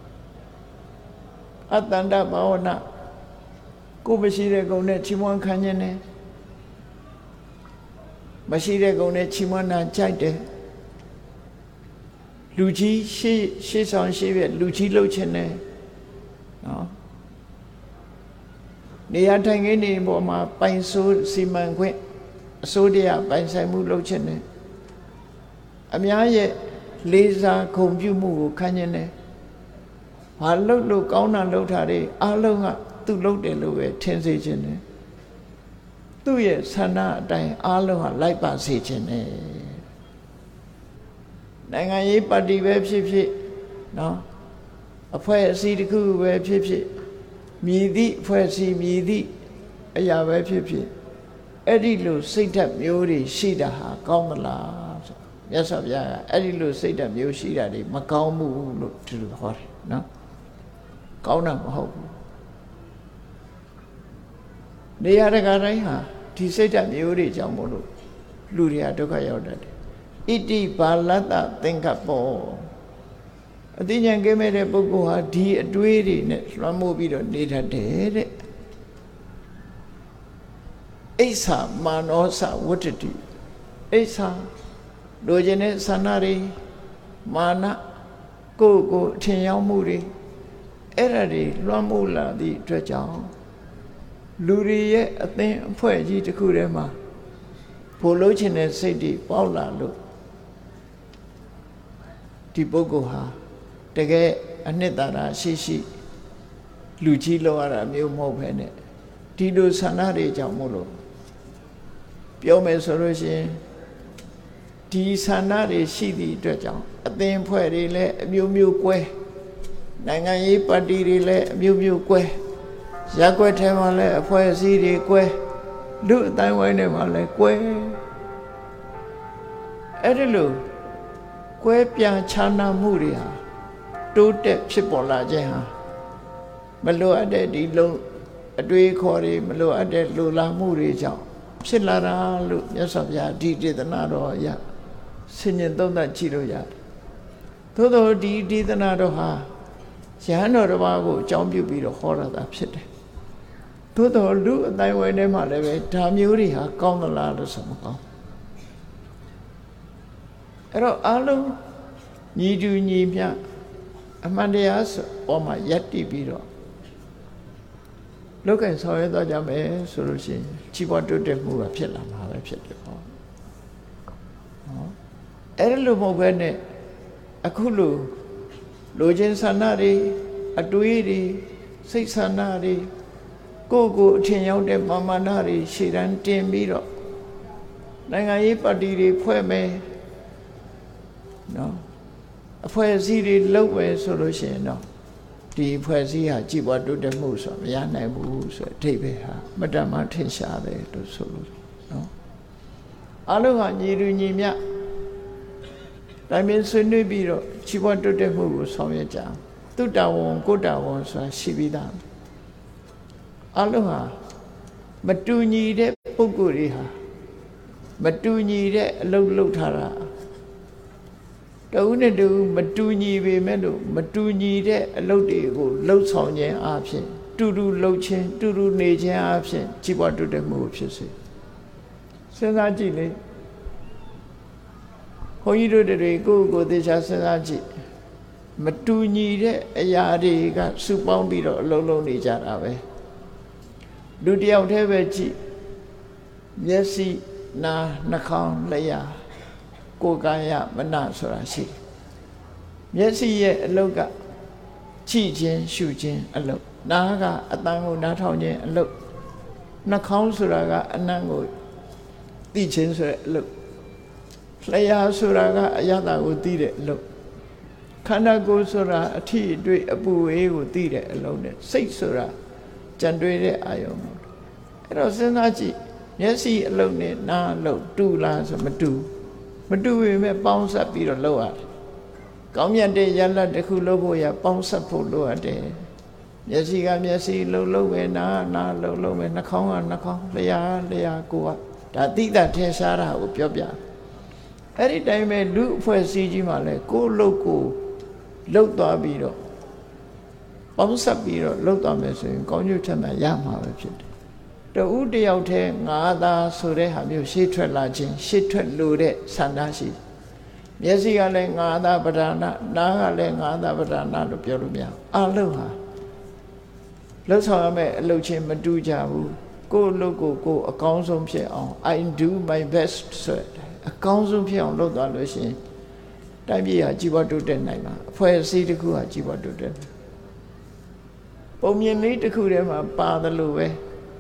အတ္တန္တဘာဝနာကိုမရှိတဲ့ကုံနဲ့ချီးမွမ်းခံခြင်းနဲ့မရှိတဲ့ကုံနဲ့ချီးမွမ်းတာကြိုက်တယ်လူကြီးရှေ့ရှေ့ဆောင်ရှေ့ပြလူကြီးလှုပ်ခြင်းနဲ့နော်နေရာထိုင်ခင်းနေပေါ်မှာပိုင်ဆိုးစီမံခွင့်အစိုးရပိုင်ဆိုင်မှုလုပ်ခြင်းနဲ့အများရဲ့လေးစားဂုဏ်ပြုမှုကိုခံခြင်းနဲ့ဘာလှုပ်လို့ကောင်းတာလှုပ်တာတွေအားလုံးကသူ့လှုပ်တယ်လို့ပဲထင်စေခြင်းနဲ့သူ့ရဲ့ဆန္ဒအတိုင်းအားလုံးဟာလိုက်ပါစေခြင်းနဲ့နိုင်ငံရေးပါတီပဲဖြစ်ဖြစ်နော်အဖွဲ့အစည်းတစ်ခုပဲဖြစ်ဖြစ်မြည်သည့်အဖွဲ့အစည်းမြည်သည့်အရာပဲဖြစ်ဖြစ်အဲ့ဒီလိုစိတ်ဓာတ်မျိုးတွေရှိတာဟာကောင်းမလားဆိုမြတ်စွာဘုရားကအဲ့ဒီလိုစိတ်ဓာတ်မျိုးရှိတာတွေမကောင်းဘူးလို့သူတို့ဟောတယ်နော်ကောင်းတာမဟုတ်ဘူးနေရာတကာတိုင်းဟာဒီစိတ်ဓာတ်မျိုးတွေကြောင့်မို့လို့လူတွေကဒုက္ခရောက်တတ်တယ်ဣတိဘာလတ္တသင်္ကပောအသိဉာဏ်ကင်းမဲ့တဲ့ပုဂ္ဂိုလ်ဟာဒီအတွေးတွေနဲ့လွှမ်းမိုးပြီးတော့နေတတ်တယ်တဲ့အိဋ္ဌာမာနောသဝတ္တတိအိဋ္ဌာလိုချင်တဲ့ဆန္ဒတွေမာနကိုယ်ကိုအထင်ရောက်မှုတွေအဲ့ဒါတွေလွှမ်းမိုးလာသည့်အတွက်ကြောင့်လူတွေရဲ့အသင်းအဖွဲ့ကြီးတစ်ခုထဲမှာဘိုလ်လို့ချင်တဲ့စိတ်တွေပေါက်လာလို့ဒီပုဂ္ဂိုလ်ဟာတကယ်အနှစ်သာရရှိရှိလူကြီးလောက်ရတာမျိုးမဟုတ်ပဲနဲ့ဒီလိုဆန္ဒတွေကြောင့်မို့လို့ပြောမယ်ဆိုလို့ရှိရင်ဒီဆန္ဒတွေရှိသည့်အတွက်ကြောင့်အသင်းအဖွဲ့တွေလည်းအမျိုးမျိုးကွဲနိုင်ငံရေးပါတီတွေလည်းအမျိုးမျိုးကွဲရက်ွက်ထဲမှာလည်းအဖွဲ့အစည်းတွေကွဲလူအတိုင်းဝိုင်းထဲမှာလည်းကွဲအဲ့ဒီလိုကွဲပြားခြားနားမှုတွေဟာတိုးတက်ဖြစ်ပေါ်လာခြင်းဟာမလိုအပ်တဲ့ဒီလုံးအတွေးခေါ်တွေမလိုအပ်တဲ့လူလာမှုတွေကြောင့်ဖြစ်လာတာလို့မြတ်စွာဘုရားဒီဒေသနာတော်အရဆင်ញင်သုံးသပ်ကြည့်လို့ရတယ်သို့သောဒီဒေသနာတော်ဟာယဟန်တော်တစ်ပါးကိုအကြောင်းပြုပြီးတော့ဟောရတာဖြစ်တယ်သို့သောလူအတိုင်းဝိုင်းထဲမှာလည်းပဲဓာမျိုးတွေဟာကောင်းသလားလို့ဆိုမကောင်းအဲ့တော့အလုံးညီတူညီမျှအမှန်တရားပေါ်မှာယက်တည်ပြီးတော့လောကင်ဆောင်ရွက်သွားကြမယ်ဆိုလို့ရှိရင်ကြီးပွားတိုးတက်မှုကဖြစ်လာမှာပဲဖြစ်တယ်ပေါ့နော်အဲ့ဒါလိုမဟုတ်ဘဲနဲ့အခုလိုလိုချင်ဆန္ဒတွေအတွေးတွေစိတ်ဆန္ဒတွေကိုယ့်ကိုအထင်ရောက်တဲ့မာမာနတွေရှေ့တန်းတင်ပြီးတော့နိုင်ငံရေးပါတီတွေဖွဲ့မယ်နော်အဖွဲ့အစည်းတွေလုပ်မယ်ဆိုလို့ရှိရင်တော့ဒီအဖွဲ့အစည်းဟာကြည်ပွားတိုးတက်မှုဆိုမရနိုင်ဘူးဆိုအထိပ္ပယ်ဟာမတ္တမထင်ရှားတယ်လို့ဆိုလို့နော်အလုံးဟာညီလူညီမြတိုင်ပင်ဆွေးနွေးပြီးတော့ကြည်ပွားတိုးတက်မှုကိုဆောင်ရွက်ကြသူတဝန်ကိုတဝန်ဆိုတာရှိပြီးသားအလုံးဟာမတူညီတဲ့ပုဂ္ဂိုလ်တွေဟာမတူညီတဲ့အလုပ်လုပ်ထားတာတဦးနဲ့တဦးမတူညီပေမဲ့လို့မတူညီတဲ့အလုပ်တွေကိုလှုပ်ဆောင်ခြင်းအပြင်တူတူလှုပ်ခြင်းတူတူနေခြင်းအပြင်ကြီးပွားတိုးတက်မှုဖြစ်စေစဉ်းစားကြည့်လေဘုန်းကြီးတို့တွေကိုယ့်ကိုယ်သေချာစဉ်းစားကြည့်မတူညီတဲ့အရာတွေကစုပေါင်းပြီးတော့အလုံးလုံးနေကြတာပဲလူတယောက်တည်းပဲကြည့်မျက်စိနာနှာခေါင်းလျှာကိုယ်ကာယမနဆိုတာရှိမျက်စိရဲ့အလုပ်ကကြည့်ခြင်းရှုခြင်းအလုပ်နားကအတန်ကိုနားထောင်ခြင်းအလုပ်နှာခေါင်းဆိုတာကအနံ့ကိုသိခြင်းဆိုတဲ့အလုပ်လျှာဆိုတာကအရသာကိုသိတဲ့အလုပ်ခန္ဓာကိုယ်ဆိုတာအထီးအတွေ့အပူအေးကိုသိတဲ့အလုပ်နဲ့စိတ်ဆိုတာကြံတွေးတဲ့အာယုံအဲ့တော့စဉ်းစားကြည့်မျက်စိအလုပ်နဲ့နားအလုပ်တူလားဆိုမတူမတူပေမဲ့ပေါင်းစပ်ပြီးတော့လုပ်ရတယ်။ကောင်းမြတ်တဲ့ရလတ်တစ်ခုလုပ်ဖို့ရပေါင်းစပ်ဖို့လိုရတယ်။မျက်စိကမျက်စိလှုပ်လှုပ်ပဲနားနားလှုပ်လှုပ်ပဲနှာခေါင်းကနှာခေါင်းလျှာလျှာကိုယ်ကဒါတိတ္တထင်ရှားတာကိုပြောပြ။အဲ့ဒီတိုင်းပဲလူအဖွဲ့အစည်းကြီးမှလည်းကိုယ်လှုပ်ကိုလှုပ်သွားပြီးတော့ပေါင်းစပ်ပြီးတော့လှုပ်သွားမယ်ဆိုရင်ကောင်းကျိုးချမ်းသာရမှာပဲဖြစ်တယ်တဦးတယောက်တည်းငါးသာဆိုတဲ့ဟာမျိုးရှေ့ထွက်လာခြင်းရှေ့ထွက်လို့တဲ့ဆန္ဒရှိမျက်စိကလည်းငါးသာပဓာနာနားကလည်းငါးသာပဓာနာလို့ပြောလို့မရအလုံးဟာလှုပ်ဆောင်ရမယ့်အလုပ်ချင်းမတူကြဘူးကိုယ်လုပ်ကိုကိုယ်အကောင်းဆုံးဖြစ်အောင် I do my best ဆိုအကောင်းဆုံးဖြစ်အောင်လုပ်သွားလို့ရှိရင်တိုင်းပြည်ဟာကြီးပွားတိုးတက်နိုင်မှာအဖွဲ့အစည်းတစ်ခုဟာကြီးပွားတိုးတက်ပုံမြင်လေးတစ်ခုထဲမှာပါတယ်လို့ပဲ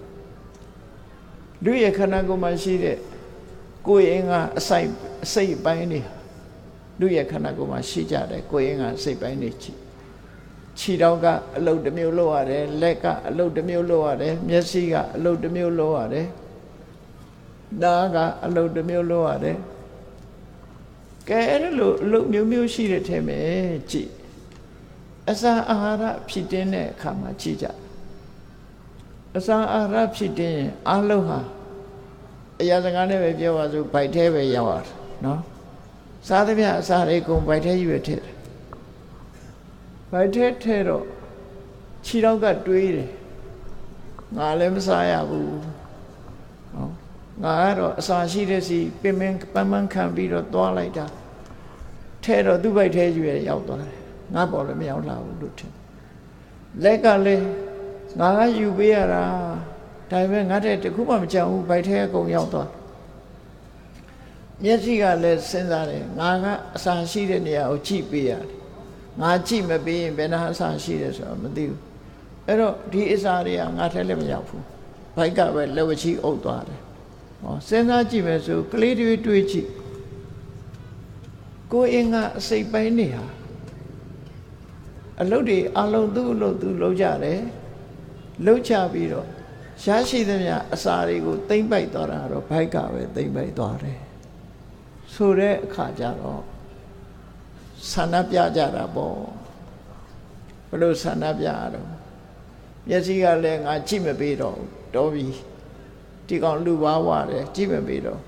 လူရဲ့ခန္ဓာကိုယ်မှာရှိတဲ့ကိုယ်အင်္ဂါအစိုက်အစိတ်ပိုင်းတွေလူရဲ့ခန္ဓာကိုယ်မှာရှိကြတယ်ကိုယ်အင်္ဂါအစိတ်ပိုင်းတွေချီခြေထောက်ကအလုပ်တစ်မျိုးလုပ်ရတယ်လက်ကအလုပ်တစ်မျိုးလုပ်ရတယ်မျက်စိကအလုပ်တစ်မျိုးလုပ်ရတယ်နားကအလုပ်တစ်မျိုးလုပ်ရတယ်ကဲအဲ့လိုအလုပ်မျိုးမျိုးရှိတဲ့ထဲမှာကြည့်အစာအာဟာရဖြစ်တဲ့အခါမှာကြည့်ကြအစာအာဟာရဖြစ်တဲ့အလုံးဟာအရာစကားနဲ့ပဲပြောပါစို့ဗိုက်ထဲပဲရောက်ရတယ်နော်စားသမျှအစာတွေကုန်ဗိုက်ထဲယူရထည့်တယ်ဗိုက်ထဲထဲတော့ခြေထောက်ကတွေးတယ်ငါလည်းမစားရဘူးနော်ငါကတော့အစာရှိတဲ့စီပင်ပင်ပန်းပန်းခံပြီးတော့သွားလိုက်တာထဲတော့သူ့ဗိုက်ထဲယူရရောက်သွားတယ်ငါပေါ်လည်းမရောက်လာဘူးလို့ထင်လက်ကလည်းငါကယူပေးရတာဒါပေမဲ့ငါတဲ့တခုမှမကြောက်ဘူးဗိုက်ထဲအကုန်ရောက်သွားမျက်စိကလည်းစဉ်းစားတယ်ငါကအစာရှိတဲ့နေရာကိုကြည့်ပေးရတယ်ငါကြည့်မပေးရင်ဘယ်နှအစာရှိတယ်ဆိုတော့မသိဘူးအဲ့တော့ဒီအစာတွေကငါထဲလည်းမရောက်ဘူးဗိုက်ကပဲလက်ဝချီအုပ်သွားတယ်ဟောစဉ်းစားကြည့်မယ်ဆိုကလေးတွေတွေးကြည့်ကိုယ်အင်္ဂါအစိတ်ပိုင်းနေဟာအလုပ်တွေအလုံးသူ့အလုပ်သူလုပ်ကြတယ်လှုပ်ချပြီးတော့ရရှိသမျှအစာတွေကိုသိမ့်ပိုက်သွားတာတော့ဘိုက်ကပဲသိမ့်ပိုက်သွားတယ်ဆိုတဲ့အခါကျတော့ဆန္ဒပြကြတာပေါ့ဘယ်လိုဆန္ဒပြရတော့မျက်စိကလည်းငါကြည့်မပေးတော့တော်ပြီဒီကောင်လူပါဝတယ်ကြည့်မပေးတော့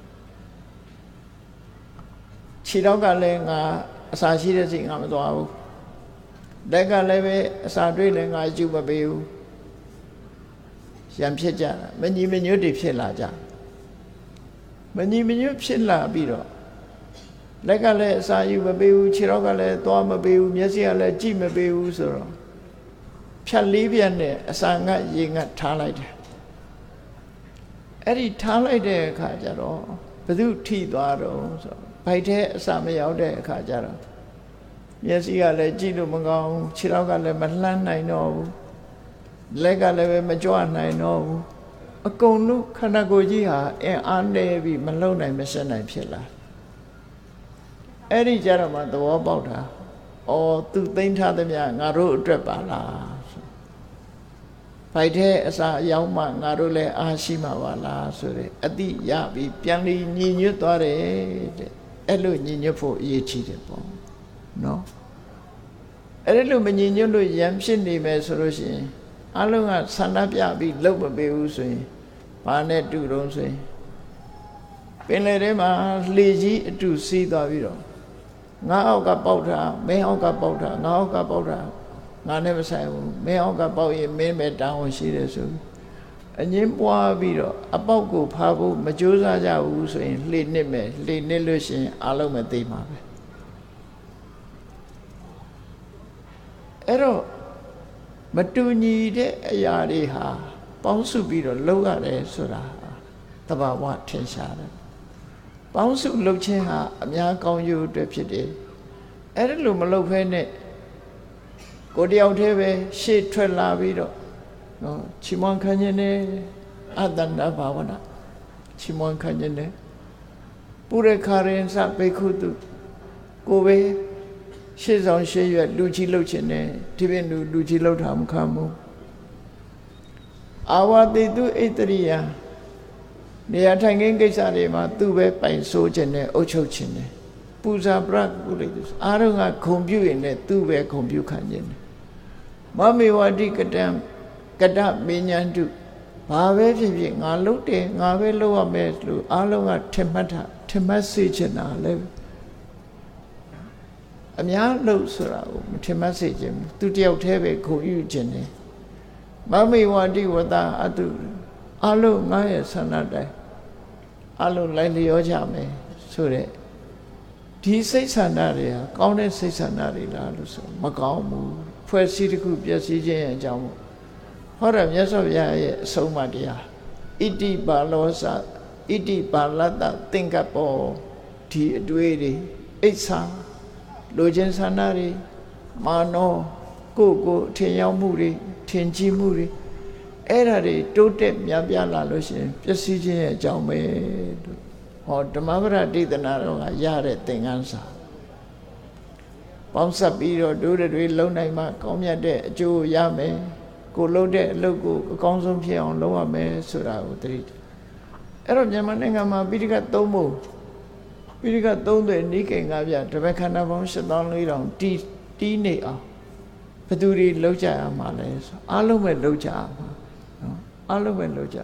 ခြေတော့ကလည်းငါအစာရှိတဲ့စိတ်ငါမသွားဘူးလက်ကလည်းပဲအစာတွေးလည်းငါကြည့်မပေးဘူးရံဖြစ်ကြတာမညီမညွတ်တွေဖြစ်လာကြမညီမညွတ်ဖြစ်လာပြီးတော့လက်ကလည်းအစာယူမပေးဘူးခြေထောက်ကလည်းသွားမပေးဘူးမျက်စိကလည်းကြည့်မပေးဘူးဆိုတော့ဖြတ်လေးပြတ်နဲ့အစာငတ်ရေငတ်ထားလိုက်တယ်အဲ့ဒီထားလိုက်တဲ့အခါကျတော့ဘယ်သူထိသွားတော့ဆိုဘိုက်ထဲအစာမရောက်တဲ့အခါကျတော့မျက်စိကလည်းကြည့်လို့မကောင်းဘူးခြေထောက်ကလည်းမလှမ်းနိုင်တော့ဘူးလက်ကလည်းပဲမကြွနိုင်တော့ဘူးအကုန်လုံးခန္ဓာကိုယ်ကြီးဟာအင်အားနည်းပြီးမလုံနိုင်မဆက်နိုင်ဖြစ်လာအဲ့ဒီကြတော့မှသဘောပေါက်တာအော်သူသိမ့်ထားသမျှငါတို့အတွက်ပါလားဘိုက်ထဲအစာအရောက်မှငါတို့လည်းအားရှိမှာပါလားဆိုတဲ့အတိရပြီးပြန်လီညီညွတ်သွားတယ်တဲ့အဲ့လိုညီညွတ်ဖို့အရေးကြီးတယ်ပေါ့နော်အဲ့လိုမညီညွတ်လို့ရံဖြစ်နေမယ်ဆိုလို့ရှိရင်အလုံးကဆန္ဒပြပြီးလှုပ်မပေးဘူးဆိုရင်ဘာနဲ့တူတုံးဆိုရင်ပင်လယ်ထဲမှာလှေကြီးအတူစီးသွားပြီးတော့ငါအောက်ကပေါက်တာမင်းအောက်ကပေါက်တာငါအောက်ကပေါက်တာငါနဲ့မဆိုင်ဘူးမင်းအောက်ကပေါက်ရင်မင်းပဲတောင်းရှိတယ်ဆိုအငင်းပွားပြီးတော့အပေါက်ကိုဖားဖို့မကြိုးစားကြဘူးဆိုရင်လှေနစ်မယ်လှေနစ်လို့ရှိရင်အလုံးမသိမှာပဲအဲ့တော့မတူညီတဲ့အရာတွေဟာပေါင်းစုပြီးတော့လုပ်ရတယ်ဆိုတာသဘာဝထင်ရှားတယ်ပေါင်းစုလုပ်ခြင်းဟာအများကောင်းကျိုးအတွက်ဖြစ်တယ်အဲ့ဒါလို့မလုပ်ဖဲနဲ့ကိုတယောက်တည်းပဲရှေ့ထွက်လာပြီးတော့နော်ချီးမွမ်းခံခြင်းနဲ့အတ္တန္တဘာဝနာချီးမွမ်းခံခြင်းနဲ့ပုရခရင်စဘေခုတုကိုပဲရှေ့ဆောင်ရှေ့ရွက်လူကြီးလှုပ်ခြင်းနဲ့ဒီပြင်လူလူကြီးလှုပ်တာမခံဘူးအာဝတိတုဣတရိယနေရာထိုင်ခင်းကိစ္စတွေမှာသူ့ပဲပိုင်ဆိုးခြင်းနဲ့အုပ်ချုပ်ခြင်းနဲ့ပူဇာပရကုလိတုအားလုံးကဂုံပြုရင်လည်းသူ့ပဲဂုံပြုခံခြင်းနဲ့မမေဝတိကတံကတမေညာတုဘာပဲဖြစ်ဖြစ်ငါလှုပ်တယ်ငါပဲလှုပ်ရမယ်လို့အားလုံးကထင်မှတ်တာထင်မှတ်စေချင်တာလည်းအများလို့ဆိုတာကိုမထင်မှတ်စေခြင်းသူတယောက်တည်းပဲဂုဏ်ယူခြင်းနဲ့မမေဝတိဝတ္တအတုအလုံးငါရဲ့ဆန္ဒတိုင်းအလုံးလိုက်လျောကြမယ်ဆိုတဲ့ဒီစိတ်ဆန္ဒတွေဟာကောင်းတဲ့စိတ်ဆန္ဒတွေလားလို့ဆိုမကောင်းဘူးဖွဲ့စည်းတစ်ခုပျက်စီးခြင်းရဲ့အကြောင်းမို့ဟောတယ်မြတ်စွာဘုရားရဲ့အဆုံးအမတရားဣတိပါလောစဣတိပါလတ္တသင်္ကပ္ပောဒီအတွေ့တွေအိဋ္ဌာလိုချင်ဆန္ဒတွေမာနောကိုယ်ကိုထင်ရောက်မှုတွေထင်ကြီးမှုတွေအဲ့ဒါတွေတိုးတက်များပြားလာလို့ရှိရင်ပျက်စီးခြင်းရဲ့အကြောင်းပဲလို့ဟောဓမ္မပဒဒေသနာတော်ကရတဲ့သင်ခန်းစာပေါင်းစပ်ပြီးတော့တို့တွေလုံနိုင်မှကောင်းမြတ်တဲ့အကျိုးရမယ်ကိုလုပ်တဲ့အလုပ်ကိုအကောင်းဆုံးဖြစ်အောင်လုပ်ရမယ်ဆိုတာကိုသတိအဲ့တော့မြန်မာနိုင်ငံမှာပိဋကတ်သုံးဖို့ပိဋကတ်သုံးတဲ့နိကေငါးပြတပည့်ခန္ဓာပေါင်းရှစ်သောင်းလေးထောင်တီးတီးနေအောင်ဘယ်သူတွေလောက်ကြရမှာလဲဆိုအားလုံးပဲလောက်ကြရမှာနော်အားလုံးပဲလောက်ကြ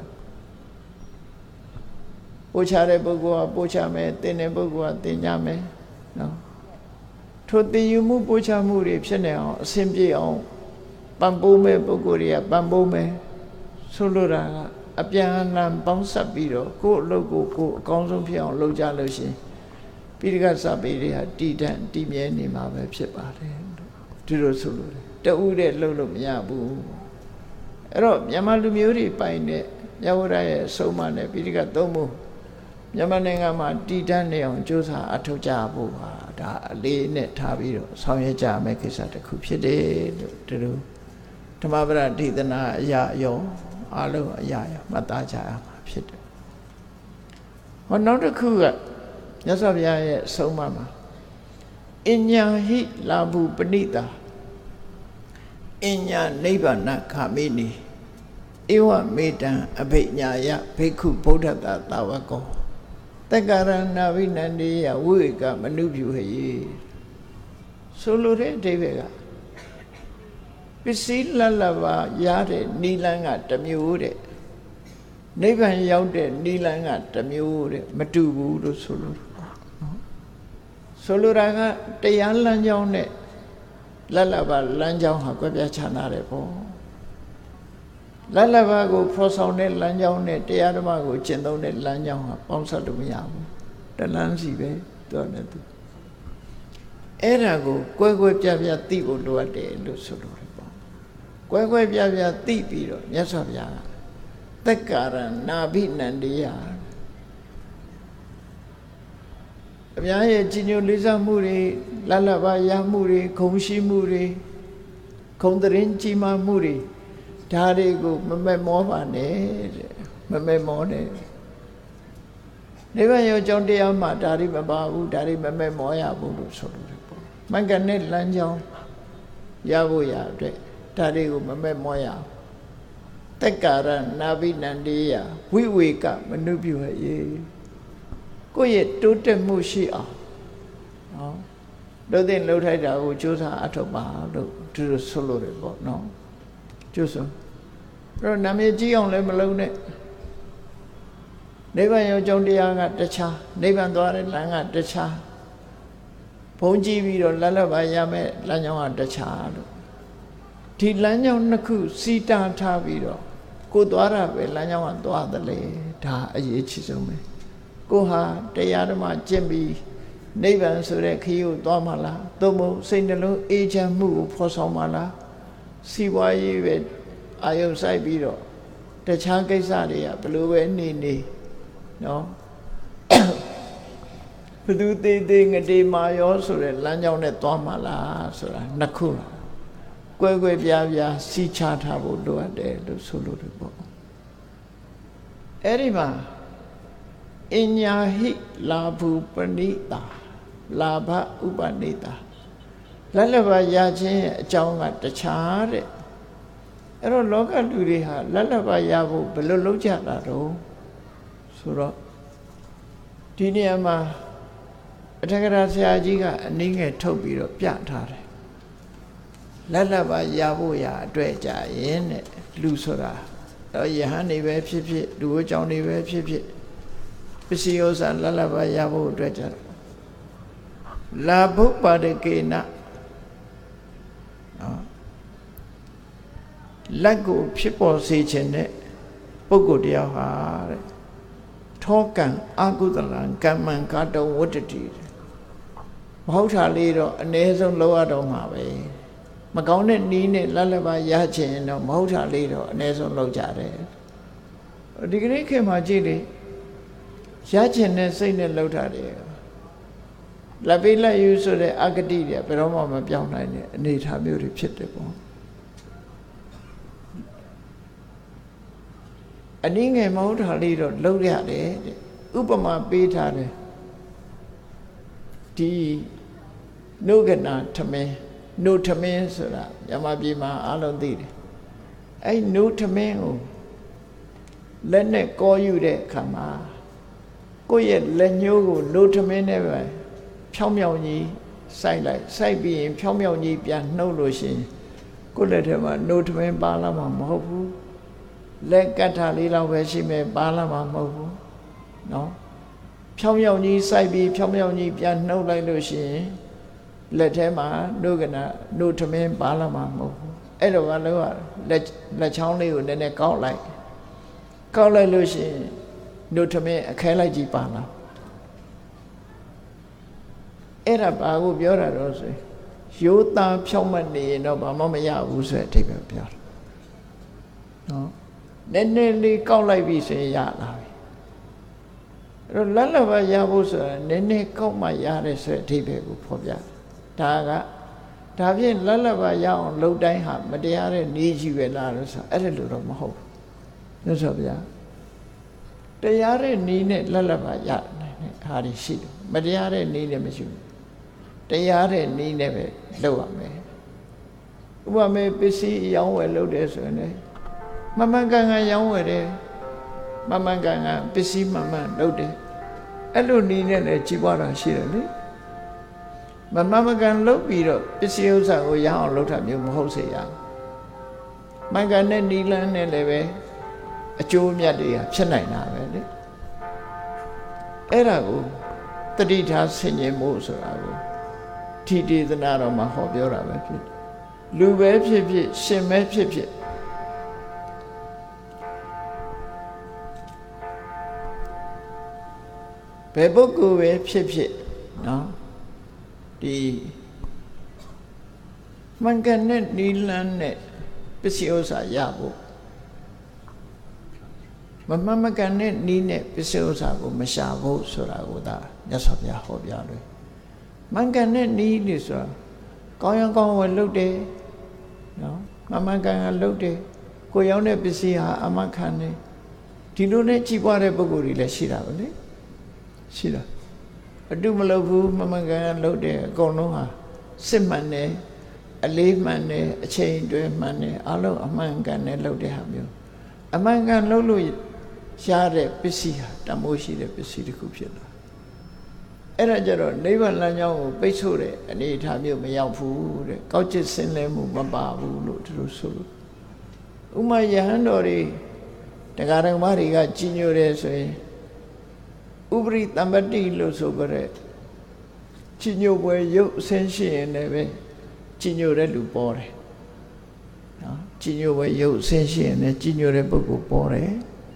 ပို့ချတဲ့ပုဂ္ဂိုလ်ကပို့ချမယ်တင်တဲ့ပုဂ္ဂိုလ်ကတင်ကြမယ်နော်ထိုတင်ယူမှုပို့ချမှုတွေဖြစ်နေအောင်အစဉ်ပြေအောင်ပံ့ပိုးမဲ့ပုဂ္ဂိုလ်တွေကပံ့ပိုးမယ်ဆိုလိုတာကအပြန်အလှန်ပေါင်းစပ်ပြီးတော့ကိုယ့်အလုပ်ကိုကိုယ်အကောင်းဆုံးဖြစ်အောင်လုပ်ကြလို့ရှိရင်ပိဋကတ်စာပေတွေဟာတည်တံ့တည်မြဲနေမှာပဲဖြစ်ပါတယ်ဒီလိုဆိုလို့တအူးတဲ့လှုပ်လို့မရဘူးအဲ့တော့မြန်မာလူမျိုးတွေပိုင်တဲ့မြတ်ဝရရဲ့အဆုံးအမနဲ့ပိဋကတ်သုံးမှုမြန်မာနိုင်ငံမှာတည်တံ့နေအောင်ကြိုးစားအထောက်ကြဖို့ဟာဒါအလေးနဲ့ထားပြီးတော့ဆောင်ရွက်ကြမယ့်ကိစ္စတစ်ခုဖြစ်တယ်လို့ဒီလိုဓမ္မပဒဒေသနာအရာရောအလုံးအရာရောမှတ်သားကြရမှာဖြစ်တယ်ဟောနောက်တစ်ခုကမြတ်စွာဘုရားရဲ့အဆုံးအမမှာအညာဟိလာဘူပဏိတာအညာနိဗ္ဗာနခာမိနိဧဝမေတံအဘိညာယဘိက္ခုဗုဒ္ဓတာသာဝကောတက္ကရဏဝိနန္ဒေယဝိဝေကမနုပြုဟေဆိုလိုတဲ့အဓိပ္ပာယ်ကပစ္စည်းလတ်လတ်ပါရတဲ့နိလန်းကတစ်မျိုးတဲ့နိဗ္ဗာန်ရောက်တဲ့နိလန်းကတစ်မျိုးတဲ့မတူဘူးလို့ဆိုလိုဆိုလိုတာကတရားလမ်းကြောင်းနဲ့လတ်လတ်ပါလမ်းကြောင်းဟာကွဲပြားခြားနာတယ်ပေါ့လတ်လတ်ပါကိုဖော်ဆောင်တဲ့လမ်းကြောင်းနဲ့တရားဓမ္မကိုကျင့်သုံးတဲ့လမ်းကြောင်းဟာပေါင်းစပ်လို့မရဘူးတလန်းစီပဲသူနဲ့သူအဲ့ဒါကိုကွဲကွဲပြားပြားသိဖို့လိုအပ်တယ်လို့ဆိုလိုတယ်ပေါ့ကွဲကွဲပြားပြားသိပြီးတော့မြတ်စွာဘုရားကသက္ကာရနာဘိနန္တိယအများရဲ့ကြီးညိုလေးစားမှုတွေလလဘရမှုတွေခုံရှိမှုတွေခုံတရင်ကြီးမားမှုတွေဒါတွေကိုမမက်မောပါနဲ့တဲ့မမက်မောနဲ့နိဗ္ဗာန်ရောက်ကြောင်းတရားမှာဒါတွေမပါဘူးဒါတွေမမက်မောရဘူးလို့ဆိုလို့ပေါ့မင်္ဂနဲ့လမ်းကြောင်းရဖို့ရအတွက်ဒါတွေကိုမမက်မောရတက္ကာရနာဘိနန္တိယဝိဝေကမနုပြုဟေကိုယ့်ရဲ့တိုးတက်မှုရှိအောင်နော်တို့တဲ့လှုပ်ထိုက်တာကိုကြိုးစားအထောက်ပါလို့သူတို့ဆိုလို့တယ်ပေါ့နော်ကျိုးစားအဲ့တော့နာမည်ကြီးအောင်လည်းမလုပ်နဲ့နိဗ္ဗာန်ရောက်ကြောင်းတရားကတခြားနိဗ္ဗာန်သွားတဲ့လမ်းကတခြားဘုံကြည့်ပြီးတော့လက်လက်ပါရမယ်လမ်းကြောင်းကတခြားလို့ဒီလမ်းကြောင်းနှစ်ခုစီတာထားပြီးတော့ကိုသွားတာပဲလမ်းကြောင်းကသွားတယ်လေဒါအရေးကြီးဆုံးပဲကိုဟာတရားဓမ္မကျင့်ပြီးနိဗ္ဗာန်ဆိုတဲ့ခရီးကိုသွားမှလားသို့မဟုတ်စိတ်နှလုံးအေးချမ်းမှုကိုဖော်ဆောင်မှလားစီးပွားရေးပဲအာယုံဆိုင်ပြီးတော့တခြားကိစ္စတွေကဘယ်လိုပဲနေနေနော်ဘသူသေးသေးငတေမာရောဆိုတဲ့လမ်းကြောင်းနဲ့သွားမှလားဆိုတာနှစ်ခုကွဲကွဲပြားပြားစီးခြားထားဖို့လိုအပ်တယ်လို့ဆိုလို့တယ်ပေါ့အဲ့ဒီမှာအညာဟိလာဘူပဏိတာလာဘဥပနိတာလက်လက်ပါရခြင်းရဲ့အကြောင်းကတခြားတဲ့အဲ့တော့လောကလူတွေဟာလက်လက်ပါရဖို့ဘယ်လိုလုပ်ကြတာတော့ဆိုတော့ဒီနေရာမှာအထက်ကရာဆရာကြီးကအနည်းငယ်ထုတ်ပြီးတော့ပြထားတယ်လက်လက်ပါရဖို့ရအတွက်ကြရင်တဲ့လူဆိုတာတော့ယဟန်နေပဲဖြစ်ဖြစ်လူအကြောင်းနေပဲဖြစ်ဖြစ်ပစ္စည်းဥစ္စာလက်လက်ပါရဖို့အတွက်ကြလာဘုပ္ပါဒကေနလက်ကိုဖြစ်ပေါ်စေခြင်းနဲ့ပုဂ္ဂိုလ်တရားဟာတဲ့ထောကံအကုသလံကမ္မံကာတဝတ္တတိမဟုတ်တာလေးတော့အ ਨੇ ဆုံးလောက်ရတော့မှာပဲမကောင်းတဲ့နီးနဲ့လက်လက်ပါရခြင်းတော့မဟုတ်တာလေးတော့အ ਨੇ ဆုံးလောက်ကြတယ်ဒီကနေ့ခေတ်မှာကြည့်လေရခြင်းနဲ့စိတ်နဲ့လောက်တာတယ်လက်ပေးလက်ယူဆိုတဲ့အဂတိတွေဘယ်တော့မှမပြောင်းနိုင်တဲ့အနေအထားမျိုးတွေဖြစ်တယ်ပေါ့အနည်းငယ်မဟုတ်တာလေးတော့လောက်ရတယ်တဲ့ဥပမာပေးထားတယ်ဒီနုကနာထမင်းနုထမင်းဆိုတာမြန်မာပြည်မှာအားလုံးသိတယ်အဲ့နုထမင်းကိုလက်နဲ့ကောယူတဲ့အခါမှာကိုယ့်ရဲ့လက်ညှိုးကိုနုထမင်းနဲ့ပဲဖြောင်းမြောင်ကြီးစိုက်လိုက်စိုက်ပြီးရင်ဖြောင်းမြောင်ကြီးပြန်နှုတ်လို့ရှိရင်ကိုယ့်လက်ထဲမှာနှုတ်ထမင်းပါလာမှာမဟုတ်ဘူးလက်ကတ်ထားလေးလောက်ပဲရှိမယ်ပါလာမှာမဟုတ်ဘူးနော်ဖြောင်းမြောင်ကြီးစိုက်ပြီးဖြောင်းမြောင်ကြီးပြန်နှုတ်လိုက်လို့ရှိရင်လက်ထဲမှာနှုတ်ကနာနှုတ်ထမင်းပါလာမှာမဟုတ်ဘူးအဲ့တော့ကလည်းလက်လက်ချောင်းလေးကိုနည်းနည်းကောက်လိုက်ကောက်လိုက်လို့ရှိရင်နှုတ်ထမင်းအခဲလိုက်ကြီးပါလာအဲ့ဒါဘာကိုပြောတာတော့ဆိုရိုးသားဖြောင်းမနေရင်တော့ဘာမှမရဘူးဆိုတဲ့အထိပ္ပယ်ပြောတာနော်နည်းနည်းလေးကောက်လိုက်ပြီဆိုရင်ရလာပြီအဲ့တော့လက်လက်ပါရဖို့ဆိုတာနည်းနည်းကောက်မှရတယ်ဆိုတဲ့အထိပ္ပယ်ကိုဖော်ပြဒါကဒါဖြင့်လက်လက်ပါရအောင်လှုပ်တိုင်းဟာမတရားတဲ့နေကြီးပဲလားလို့ဆိုအဲ့ဒါလိုတော့မဟုတ်ဘူးမြတ်စွာဘုရားတရားတဲ့နေနဲ့လက်လက်ပါရနိုင်တဲ့ဟာတွေရှိတယ်မတရားတဲ့နေနဲ့မရှိဘူးတရားတဲ့နည်းနဲ့ပဲလုပ်ရမယ်ဥပမာပစ္စည်းရောင်းဝယ်လုပ်တယ်ဆိုရင်လည်းမမှန်ကန်ကန်ရောင်းဝယ်တယ်မမှန်ကန်ကန်ပစ္စည်းမှန်မှန်လုပ်တယ်အဲ့လိုနည်းနဲ့လည်းကြီးပွားတာရှိတယ်လေမမှန်ကန်လုပ်ပြီးတော့ပစ္စည်းဥစ္စာကိုရအောင်လုပ်တာမျိုးမဟုတ်စေရမှန်ကန်တဲ့နည်းလမ်းနဲ့လည်းပဲအကျိုးအမြတ်တွေကဖြစ်နိုင်တာပဲလေအဲ့ဒါကိုတတိထားဆင်ခြင်မှုဆိုတာကိုထိဒေသနာတော်မှာဟောပြောတာပဲဖြစ်လူပဲဖြစ်ဖြစ်ရှင်ပဲဖြစ်ဖြစ်ဘယ်ပုဂ္ဂိုလ်ပဲဖြစ်ဖြစ်နော်ဒီမှန်ကန်တဲ့နိလန်းနဲ့ပစ္စည်းဥစ္စာရဖို့မမှန်မကန်တဲ့နိနဲ့ပစ္စည်းဥစ္စာကိုမရှာဖို့ဆိုတာကိုဒါမြတ်စွာဘုရားဟောပြတယ်မှန်ကန်တဲ့နိလို့ဆိုတာကောင်းရင်ကောင်းဝယ်လုပ်တယ်နော်မမှန်ကန်ကလုပ်တယ်ကိုရောက်တဲ့ပစ္စည်းဟာအမခံတယ်ဒီလိုနဲ့ကြည်ပွားတဲ့ပုဂ္ဂိုလ်တွေလည်းရှိတာပဲလေရှိတာအတုမလုပ်ဘူးမမှန်ကန်လုပ်တယ်အကုန်လုံးဟာစစ်မှန်တယ်အလေးမှန်တယ်အချိန်တွဲမှန်တယ်အလုံးအမှန်ကန်နဲ့လုပ်တဲ့ဟာမျိုးအမှန်ကန်လုပ်လို့ရတဲ့ပစ္စည်းဟာတမိုးရှိတဲ့ပစ္စည်းတစ်ခုဖြစ်လာအဲ့ဒါကြတော့နိဗ္ဗာန်လမ်းကြောင်းကိုပိတ်ဆို့တဲ့အနေအထားမျိုးမရောက်ဘူးတဲ့ကောက်ကျစ်ဆင်းလဲမှုမပါဘူးလို့သူတို့ဆိုလို့ဥမာယဟန်တော်တွေတရားတော်မတွေကကြီးညိုတယ်ဆိုရင်ဥပရိတမ္ပတိလို့ဆိုကြတဲ့ကြီးညိုပွဲရုပ်အဆင်းရှိရင်လည်းပဲကြီးညိုတဲ့လူပေါ်တယ်နော်ကြီးညိုပွဲရုပ်အဆင်းရှိရင်လည်းကြီးညိုတဲ့ပုဂ္ဂိုလ်ပေါ်တယ်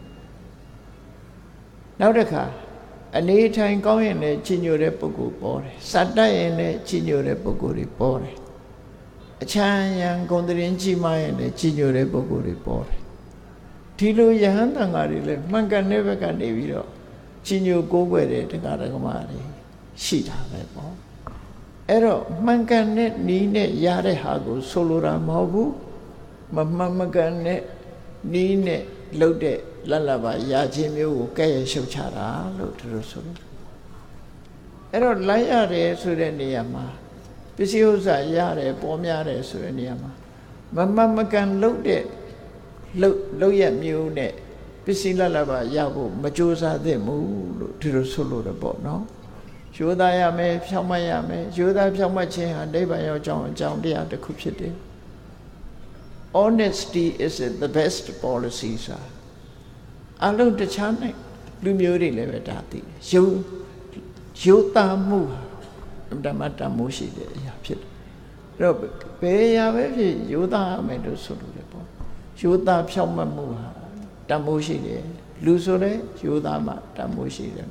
နောက်တစ်ခါအနေထိုင်ကောင်းရင်လည်းကြီးညိုတဲ့ပုဂ္ဂိုလ်ပေါ်တယ်စတတ်ရင်လည်းကြီးညိုတဲ့ပုဂ္ဂိုလ်တွေပေါ်တယ်အချမ်းရံဂုဏ်တရင်ကြီးမားရင်လည်းကြီးညိုတဲ့ပုဂ္ဂိုလ်တွေပေါ်တယ်ဒီလိုယဟန်တန်ဃာတွေလည်းမှန်ကန်တဲ့ဘက်ကနေပြီးတော့ကြီးညိုကိုးကွယ်တဲ့တရားဓမ္မတွေရှိတာပဲပေါ့အဲ့တော့မှန်ကန်တဲ့နီးနဲ့ရတဲ့ဟာကိုဆိုလိုတာမဟုတ်ဘူးမမှန်မကန်တဲ့နီးနဲ့လှုပ်တဲ့လတ်လတ်ပါရခြင်းမျိုးကိုကဲ့ရဲ့ရှုတ်ချတာလို့သူတို့ဆိုလို့အဲ့တော့လိုက်ရတယ်ဆိုတဲ့နေရာမှာပစ္စည်းဥစ္စာရတယ်ပေါ်များတယ်ဆိုတဲ့နေရာမှာမမှန်မကန်လှုပ်တဲ့လှုပ်လှုပ်ရမျိုးနဲ့ပစ္စည်းလတ်လတ်ပါရဖို့မကြိုးစားသင့်ဘူးလို့သူတို့ဆိုလို့တော့ပေါ့နော်ရိုးသားရမယ်ဖြောင့်မတ်ရမယ်ရိုးသားဖြောင့်မတ်ခြင်းဟာနိဗ္ဗာန်ရောက်ကြောင်းအကြောင်းတရားတစ်ခုဖြစ်တယ် Honesty is the best policy စာအလုံးတခြားနဲ့လူမျိုးတွေလည်းပဲဒါသိတယ်ရိုးရိုးသားမှုဓမ္မတမိုးရှိတဲ့အရာဖြစ်တယ်အဲ့တော့ဘယ်အရာပဲဖြစ်ရိုးသားရမယ်လို့ဆိုလို့လည်းပေါ့ရိုးသားဖြောင့်မတ်မှုဟာတမိုးရှိတယ်လူဆိုလည်းရိုးသားမှတမိုးရှိတယ်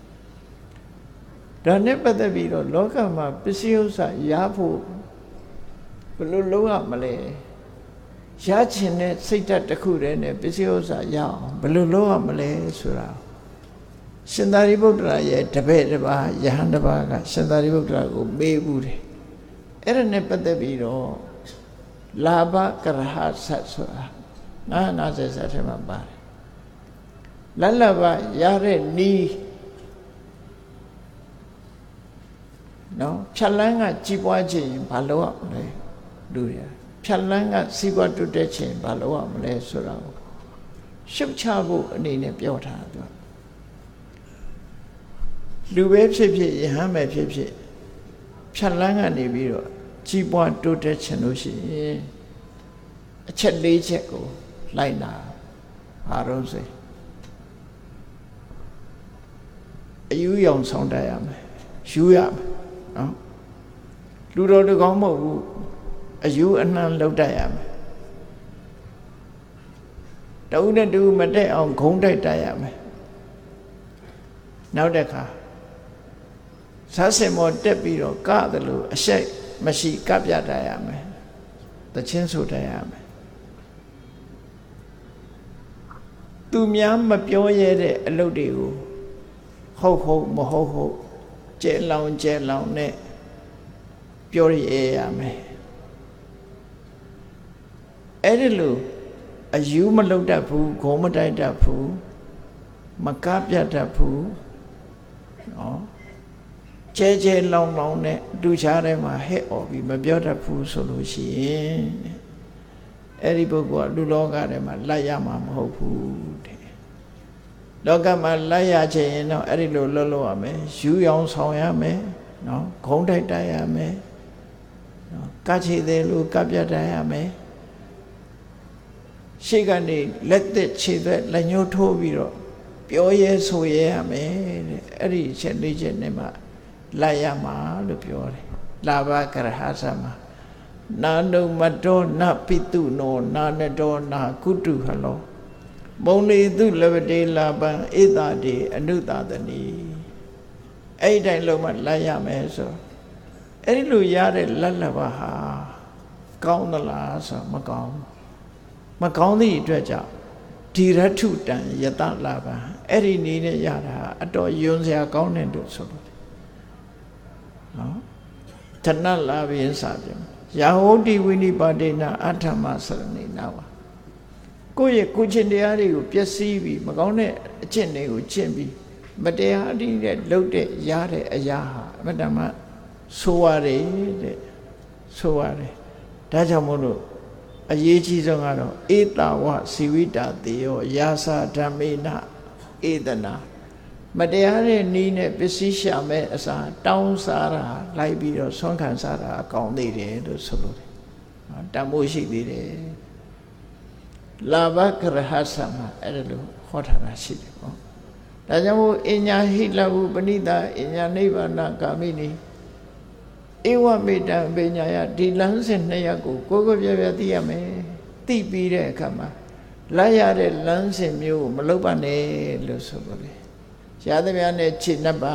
ဒါနဲ့ပတ်သက်ပြီးတော့လောကမှာပစ္စည်းဥစ္စာရဖို့ဘယ်လိုလုပ်ရမလဲရချင်တဲ့စိတ်ဓာတ်တစ်ခုတည်းနဲ့ပစ္စည်းဥစ္စာရအောင်ဘယ်လိုလုပ်ရမလဲဆိုတာရှင်သာရိပုတ္တရာရဲ့တပည့်တစ်ပါးယဟန်တစ်ပါးကရှင်သာရိပုတ္တရာကိုမေးဘူးတယ်အဲ့ဒါနဲ့ပတ်သက်ပြီးတော့လာဘကရဟဆတ်ဆိုတာငါးနာစေစာထဲမှာပါတယ်လတ်လဘရတဲ့နီးနော်ဖြတ်လန်းကကြီးပွားခြင်းဘာလို့ရမလဲလူရဖြတ်လန်းကစီးပွားတိုးတက်ခြင်းဘာလို့ရမလဲဆိုတာကိုရှုပ်ချဖို့အနေနဲ့ပြောထားတယ်လူပဲဖြစ်ဖြစ်ယဟန်ပဲဖြစ်ဖြစ်ဖြတ်လန်းကနေပြီးတော့ကြီးပွားတိုးတက်ခြင်းလို့ရှိရင်အချက်၄ချက်ကိုလိုက်နာဘာလို့ဆိုအယူရောင်ဆောင်တတ်ရမယ်ယူရမယ်နော်လူတော်တကောင်းမဟုတ်ဘူးအယူအနှံလောက်တတ်ရမယ်တဦးနဲ့တူမတက်အောင်ဂုံးတိုက်တတ်ရမယ်နောက်တစ်ခါစားစင်မောတက်ပြီးတော့ကတယ်လို့အရှိတ်မရှိကပြတတ်ရမယ်တချင်းဆိုတတ်ရမယ်သူများမပြောရတဲ့အလုပ်တွေကိုဟုတ်ဟုတ်မဟုတ်ဟုတ်ကျဲလောင်ကျဲလောင်နဲ့ပြောရရမယ်အဲ့ဒီလိုအယူမလုပ်တတ်ဘူးဂုံးမတိုက်တတ်ဘူးမကပြတ်တတ်ဘူးနော်ကျဲကျဲလောင်လောင်နဲ့လူချားထဲမှာဟဲ့អော်ပြီးမပြောတတ်ဘူးဆိုလို့ရှိရင်အဲ့ဒီပုဂ္ဂိုလ်ကလူလောကထဲမှာလိုက်ရမှာမဟုတ်ဘူးတဲ့လောကမှာလိုက်ရချင်ရင်တော့အဲ့ဒီလိုလှုပ်လို့ရမယ်ယူရောင်ဆောင်ရမယ်နော်ဂုံးတိုက်တိုက်ရမယ်နော်ကချေသေးလို့ကပြတ်တိုက်ရမယ်ရှေ့ကနေလက်သက်ခြေသက်လက်ညှိုးထိုးပြီးတော့ပြောရဲဆိုရဲရမယ်တဲ့အဲ့ဒီချက်လေးချက်နဲ့မှလိုက်ရမှာလို့ပြောတယ်လာဘကရဟသမှာနာနုမတောနပိတုနောနာနတောနာကုတုဟလောမုံလေသူလဝတေလာပံဧတာတိအနုတာတနီအဲ့ဒီတိုင်းလုံးမှလိုက်ရမယ်ဆိုအဲ့ဒီလိုရတဲ့လက်လဘဟာကောင်းသလားဆိုမကောင်းမကောင်းသည့်အတွက်ကြောင့်ဒီရထုတံယတလာပံအဲ့ဒီနေနဲ့ရတာအတော်ယွန်းစရာကောင်းတယ်လို့ဆိုလို့နော်ဌနလာဘင်းစာပြန်ယာဟောတိဝိနိပါဒေနအထမစရဏိနာဝကိုယ့်ရဲ့ကိုချင်းတရားတွေကိုပျက်စီးပြီးမကောင်းတဲ့အကျင့်တွေကိုကျင့်ပြီးမတရားအတိနဲ့လှုပ်တဲ့ရတဲ့အရာဟာအမတ္တမဆိုးရတယ်တဲ့ဆိုးရတယ်ဒါကြောင့်မို့လို့အရေးကြီးဆုံးကတော့ဧတဝစီဝိတာတေယောယာစာဓမ္မေနဧတနာမတရားတဲ့နည်းနဲ့ပစ္စည်းရှာမဲ့အစားတောင်းစားတာလိုက်ပြီးတော့ဆွမ်းခံစားတာအကောင်းသေးတယ်လို့ဆိုလို့တယ်တန်ဖိုးရှိသေးတယ်လာဘကရဟသမအဲ့ဒါလို့ဟောထားတာရှိတယ်ပေါ့ဒါကြောင့်မို့အညာဟိလဝပဏိတာအညာနိဗ္ဗာန်ကာမိနိဧဝမေတ္တပညာယဒီလမ်းစဉ်နှစ်ရပ်ကိုကိုယ်ကိုယ်ပြပြသိရမယ်သိပြီးတဲ့အခါမှာလိုက်ရတဲ့လမ်းစဉ်မျိုးကိုမလုပ်ပါနဲ့လို့ဆိုလို့လေရသမျှနဲ့ခြေနှပ်ပါ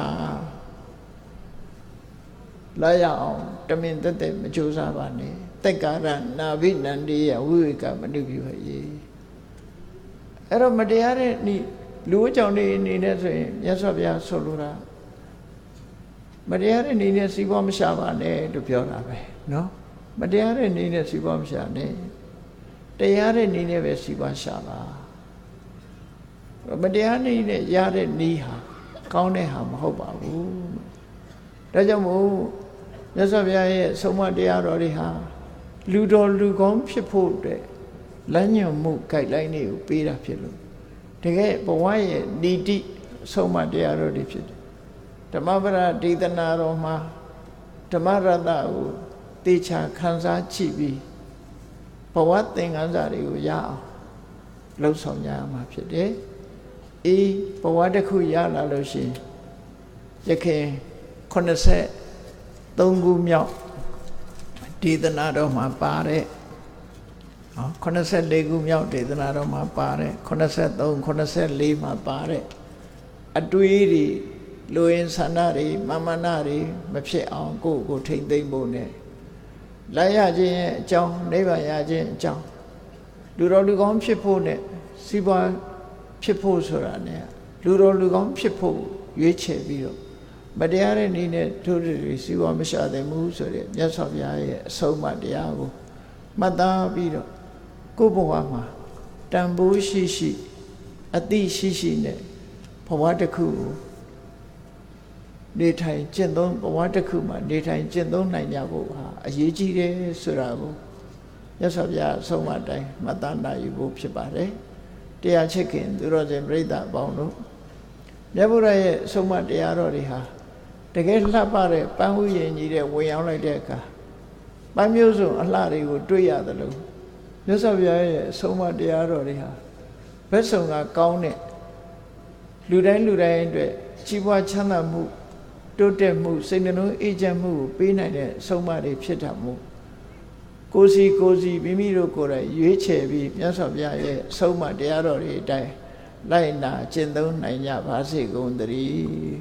လိုက်ရအောင်တမင်တက်တက်မကြိုးစားပါနဲ့တက်ကာရနာဘိနန္ဒီယဝိဝေကမနုပြုဟေအဲ့တော့မတရားတဲ့ဤလူအကြောင်းတွေအနေနဲ့ဆိုရင်မြတ်စွာဘုရားဆိုလိုတာမတရားတဲ့နေနဲ့စီးပွားမရှာပါနဲ့လို့ပြောတာပဲเนาะမတရားတဲ့နေနဲ့စီးပွားမရှာနဲ့တရားတဲ့နေနဲ့ပဲစီးပွားရှာပါမတရားနေနဲ့ရတဲ့နေဟာကောင်းတဲ့ဟာမဟုတ်ပါဘူးဒါကြောင့်မို့မြတ်စွာဘုရားရဲ့ဆုံးမတရားတော်တွေဟာလူတော်လူကောင်းဖြစ်ဖို့အတွက်လမ်းညွှန်မှု guideline တွေကိုပေးတာဖြစ်လို့တကယ်ဘဝရဲ့ဏီတိဆုံးမတရားတော်တွေဖြစ်တယ်ဓမ္မပဒဒေသနာတော်မှာဓမ္မရတ္တကိုတေချာခံစားကြည့်ပြီးဘဝသင်္ကန်းစာတွေကိုရအောင်လှုပ်ဆောင်ကြရမှာဖြစ်တယ်။အေးဘဝတစ်ခုရလာလို့ရှိရင်ယခင်ခုနှစ်ဆယ်သုံးခုမြောက်ဒေသနာတော်မှာပါတဲ့ဟောခုနှစ်ဆယ်လေးခုမြောက်ဒေသနာတော်မှာပါတဲ့ခုနှစ်ဆယ်သုံးခုနှစ်ဆယ်လေးမှာပါတဲ့အတွေးတွေလူရင်းဆန္ဒတွေမမနာတွေမဖြစ်အောင်ကိုယ့်ကိုထိမ့်သိမ့်ဖို့ ਨੇ လိုက်ရခြင်းရဲ့အကြောင်းနိဗ္ဗာန်ရခြင်းအကြောင်းလူတော်လူကောင်းဖြစ်ဖို့ ਨੇ စီးပွားဖြစ်ဖို့ဆိုတာ ਨੇ လူတော်လူကောင်းဖြစ်ဖို့ရွေးချယ်ပြီးတော့မတရားတဲ့နည်းနဲ့တို့တွေစီးပွားမရှာသင့်ဘူးဆိုတဲ့မြတ်စွာဘုရားရဲ့အဆုံးအမတရားကိုမှတ်သားပြီးတော့ကိုယ့်ဘဝမှာတန်ဖိုးရှိရှိအသိရှိရှိနဲ့ဘဝတစ်ခုကိုနေထိုင်ကျင့်သုံးဘဝတစ်ခုမှာနေထိုင်ကျင့်သုံးနိုင်ကြဖို့ဟာအရေးကြီးတယ်ဆိုတာကိုမြတ်စွာဘုရားအဆုံးအမတိုင်းမှတ်သားနိုင်ဖို့ဖြစ်ပါတယ်တရားချစ်ခင်သူတော်စင်ပြိဿအပေါင်းတို့မြတ်ဗုဒ္ဓရဲ့အဆုံးအမတရားတော်တွေဟာတကယ်လှပတဲ့ပန်းဥယျာဉ်ကြီးတဲ့ဝင်ရောက်လိုက်တဲ့အခါပန်းမျိုးစုံအလှတွေကိုတွေ့ရတယ်လို့မြတ်စွာဘုရားရဲ့အဆုံးအမတရားတော်တွေဟာဘက်စုံကကောင်းတဲ့လူတိုင်းလူတိုင်းအတွက်ကြီးပွားချမ်းသာမှုတိုးတက်မှုစိတ်နှလုံးအေးချမ်းမှုကိုပေးနိုင်တဲ့အဆုံးအမတွေဖြစ်တာမို့ကိုယ်စီကိုယ်စီမိမိတို့ကိုယ်တိုင်ရွေးချယ်ပြီးမြတ်စွာဘုရားရဲ့အဆုံးအမတရားတော်တွေအတိုင်းလိုက်နာကျင့်သုံးနိုင်ကြပါစေကုန်သတည်း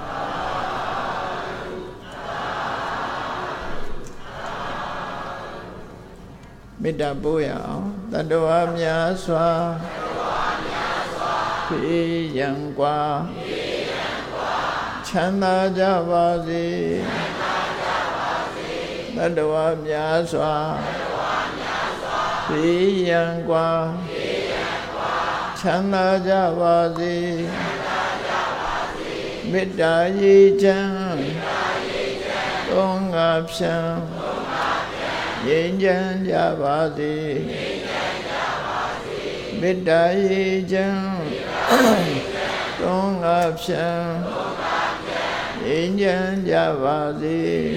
မေတ္တာပို့ရအောင်တတ္တဝါများစွာဖေးရန်กว่าချမ်းသာကြပါစေတတ္တဝါများစွာဖေးရန်กว่าချမ်းသာကြပါစေမေတ္တာရေချမ်းသုံးငါဖြံငြိမ်းချမ်းကြပါစေမေတ္တာရေချမ်းသုံးငါဖြံငြိမ်းချမ်းကြပါစေ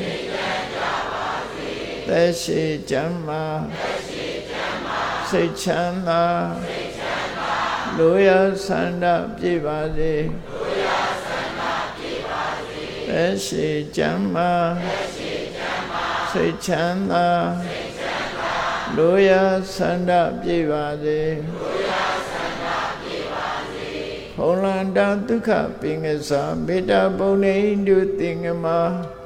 သက်ရှိချမ်းသာစိတ်ချမ်းသာလူရဆန္ဒပြည့်ပါစေသက်ရှိချမ်းသာစိတ်ချမ်းသာလူရဆန္ဒပြည့်ပါစေဘုံလန္တဒုက္ခပင်္ဂစာမေတ္တာပုံနေတုသင်္ကမ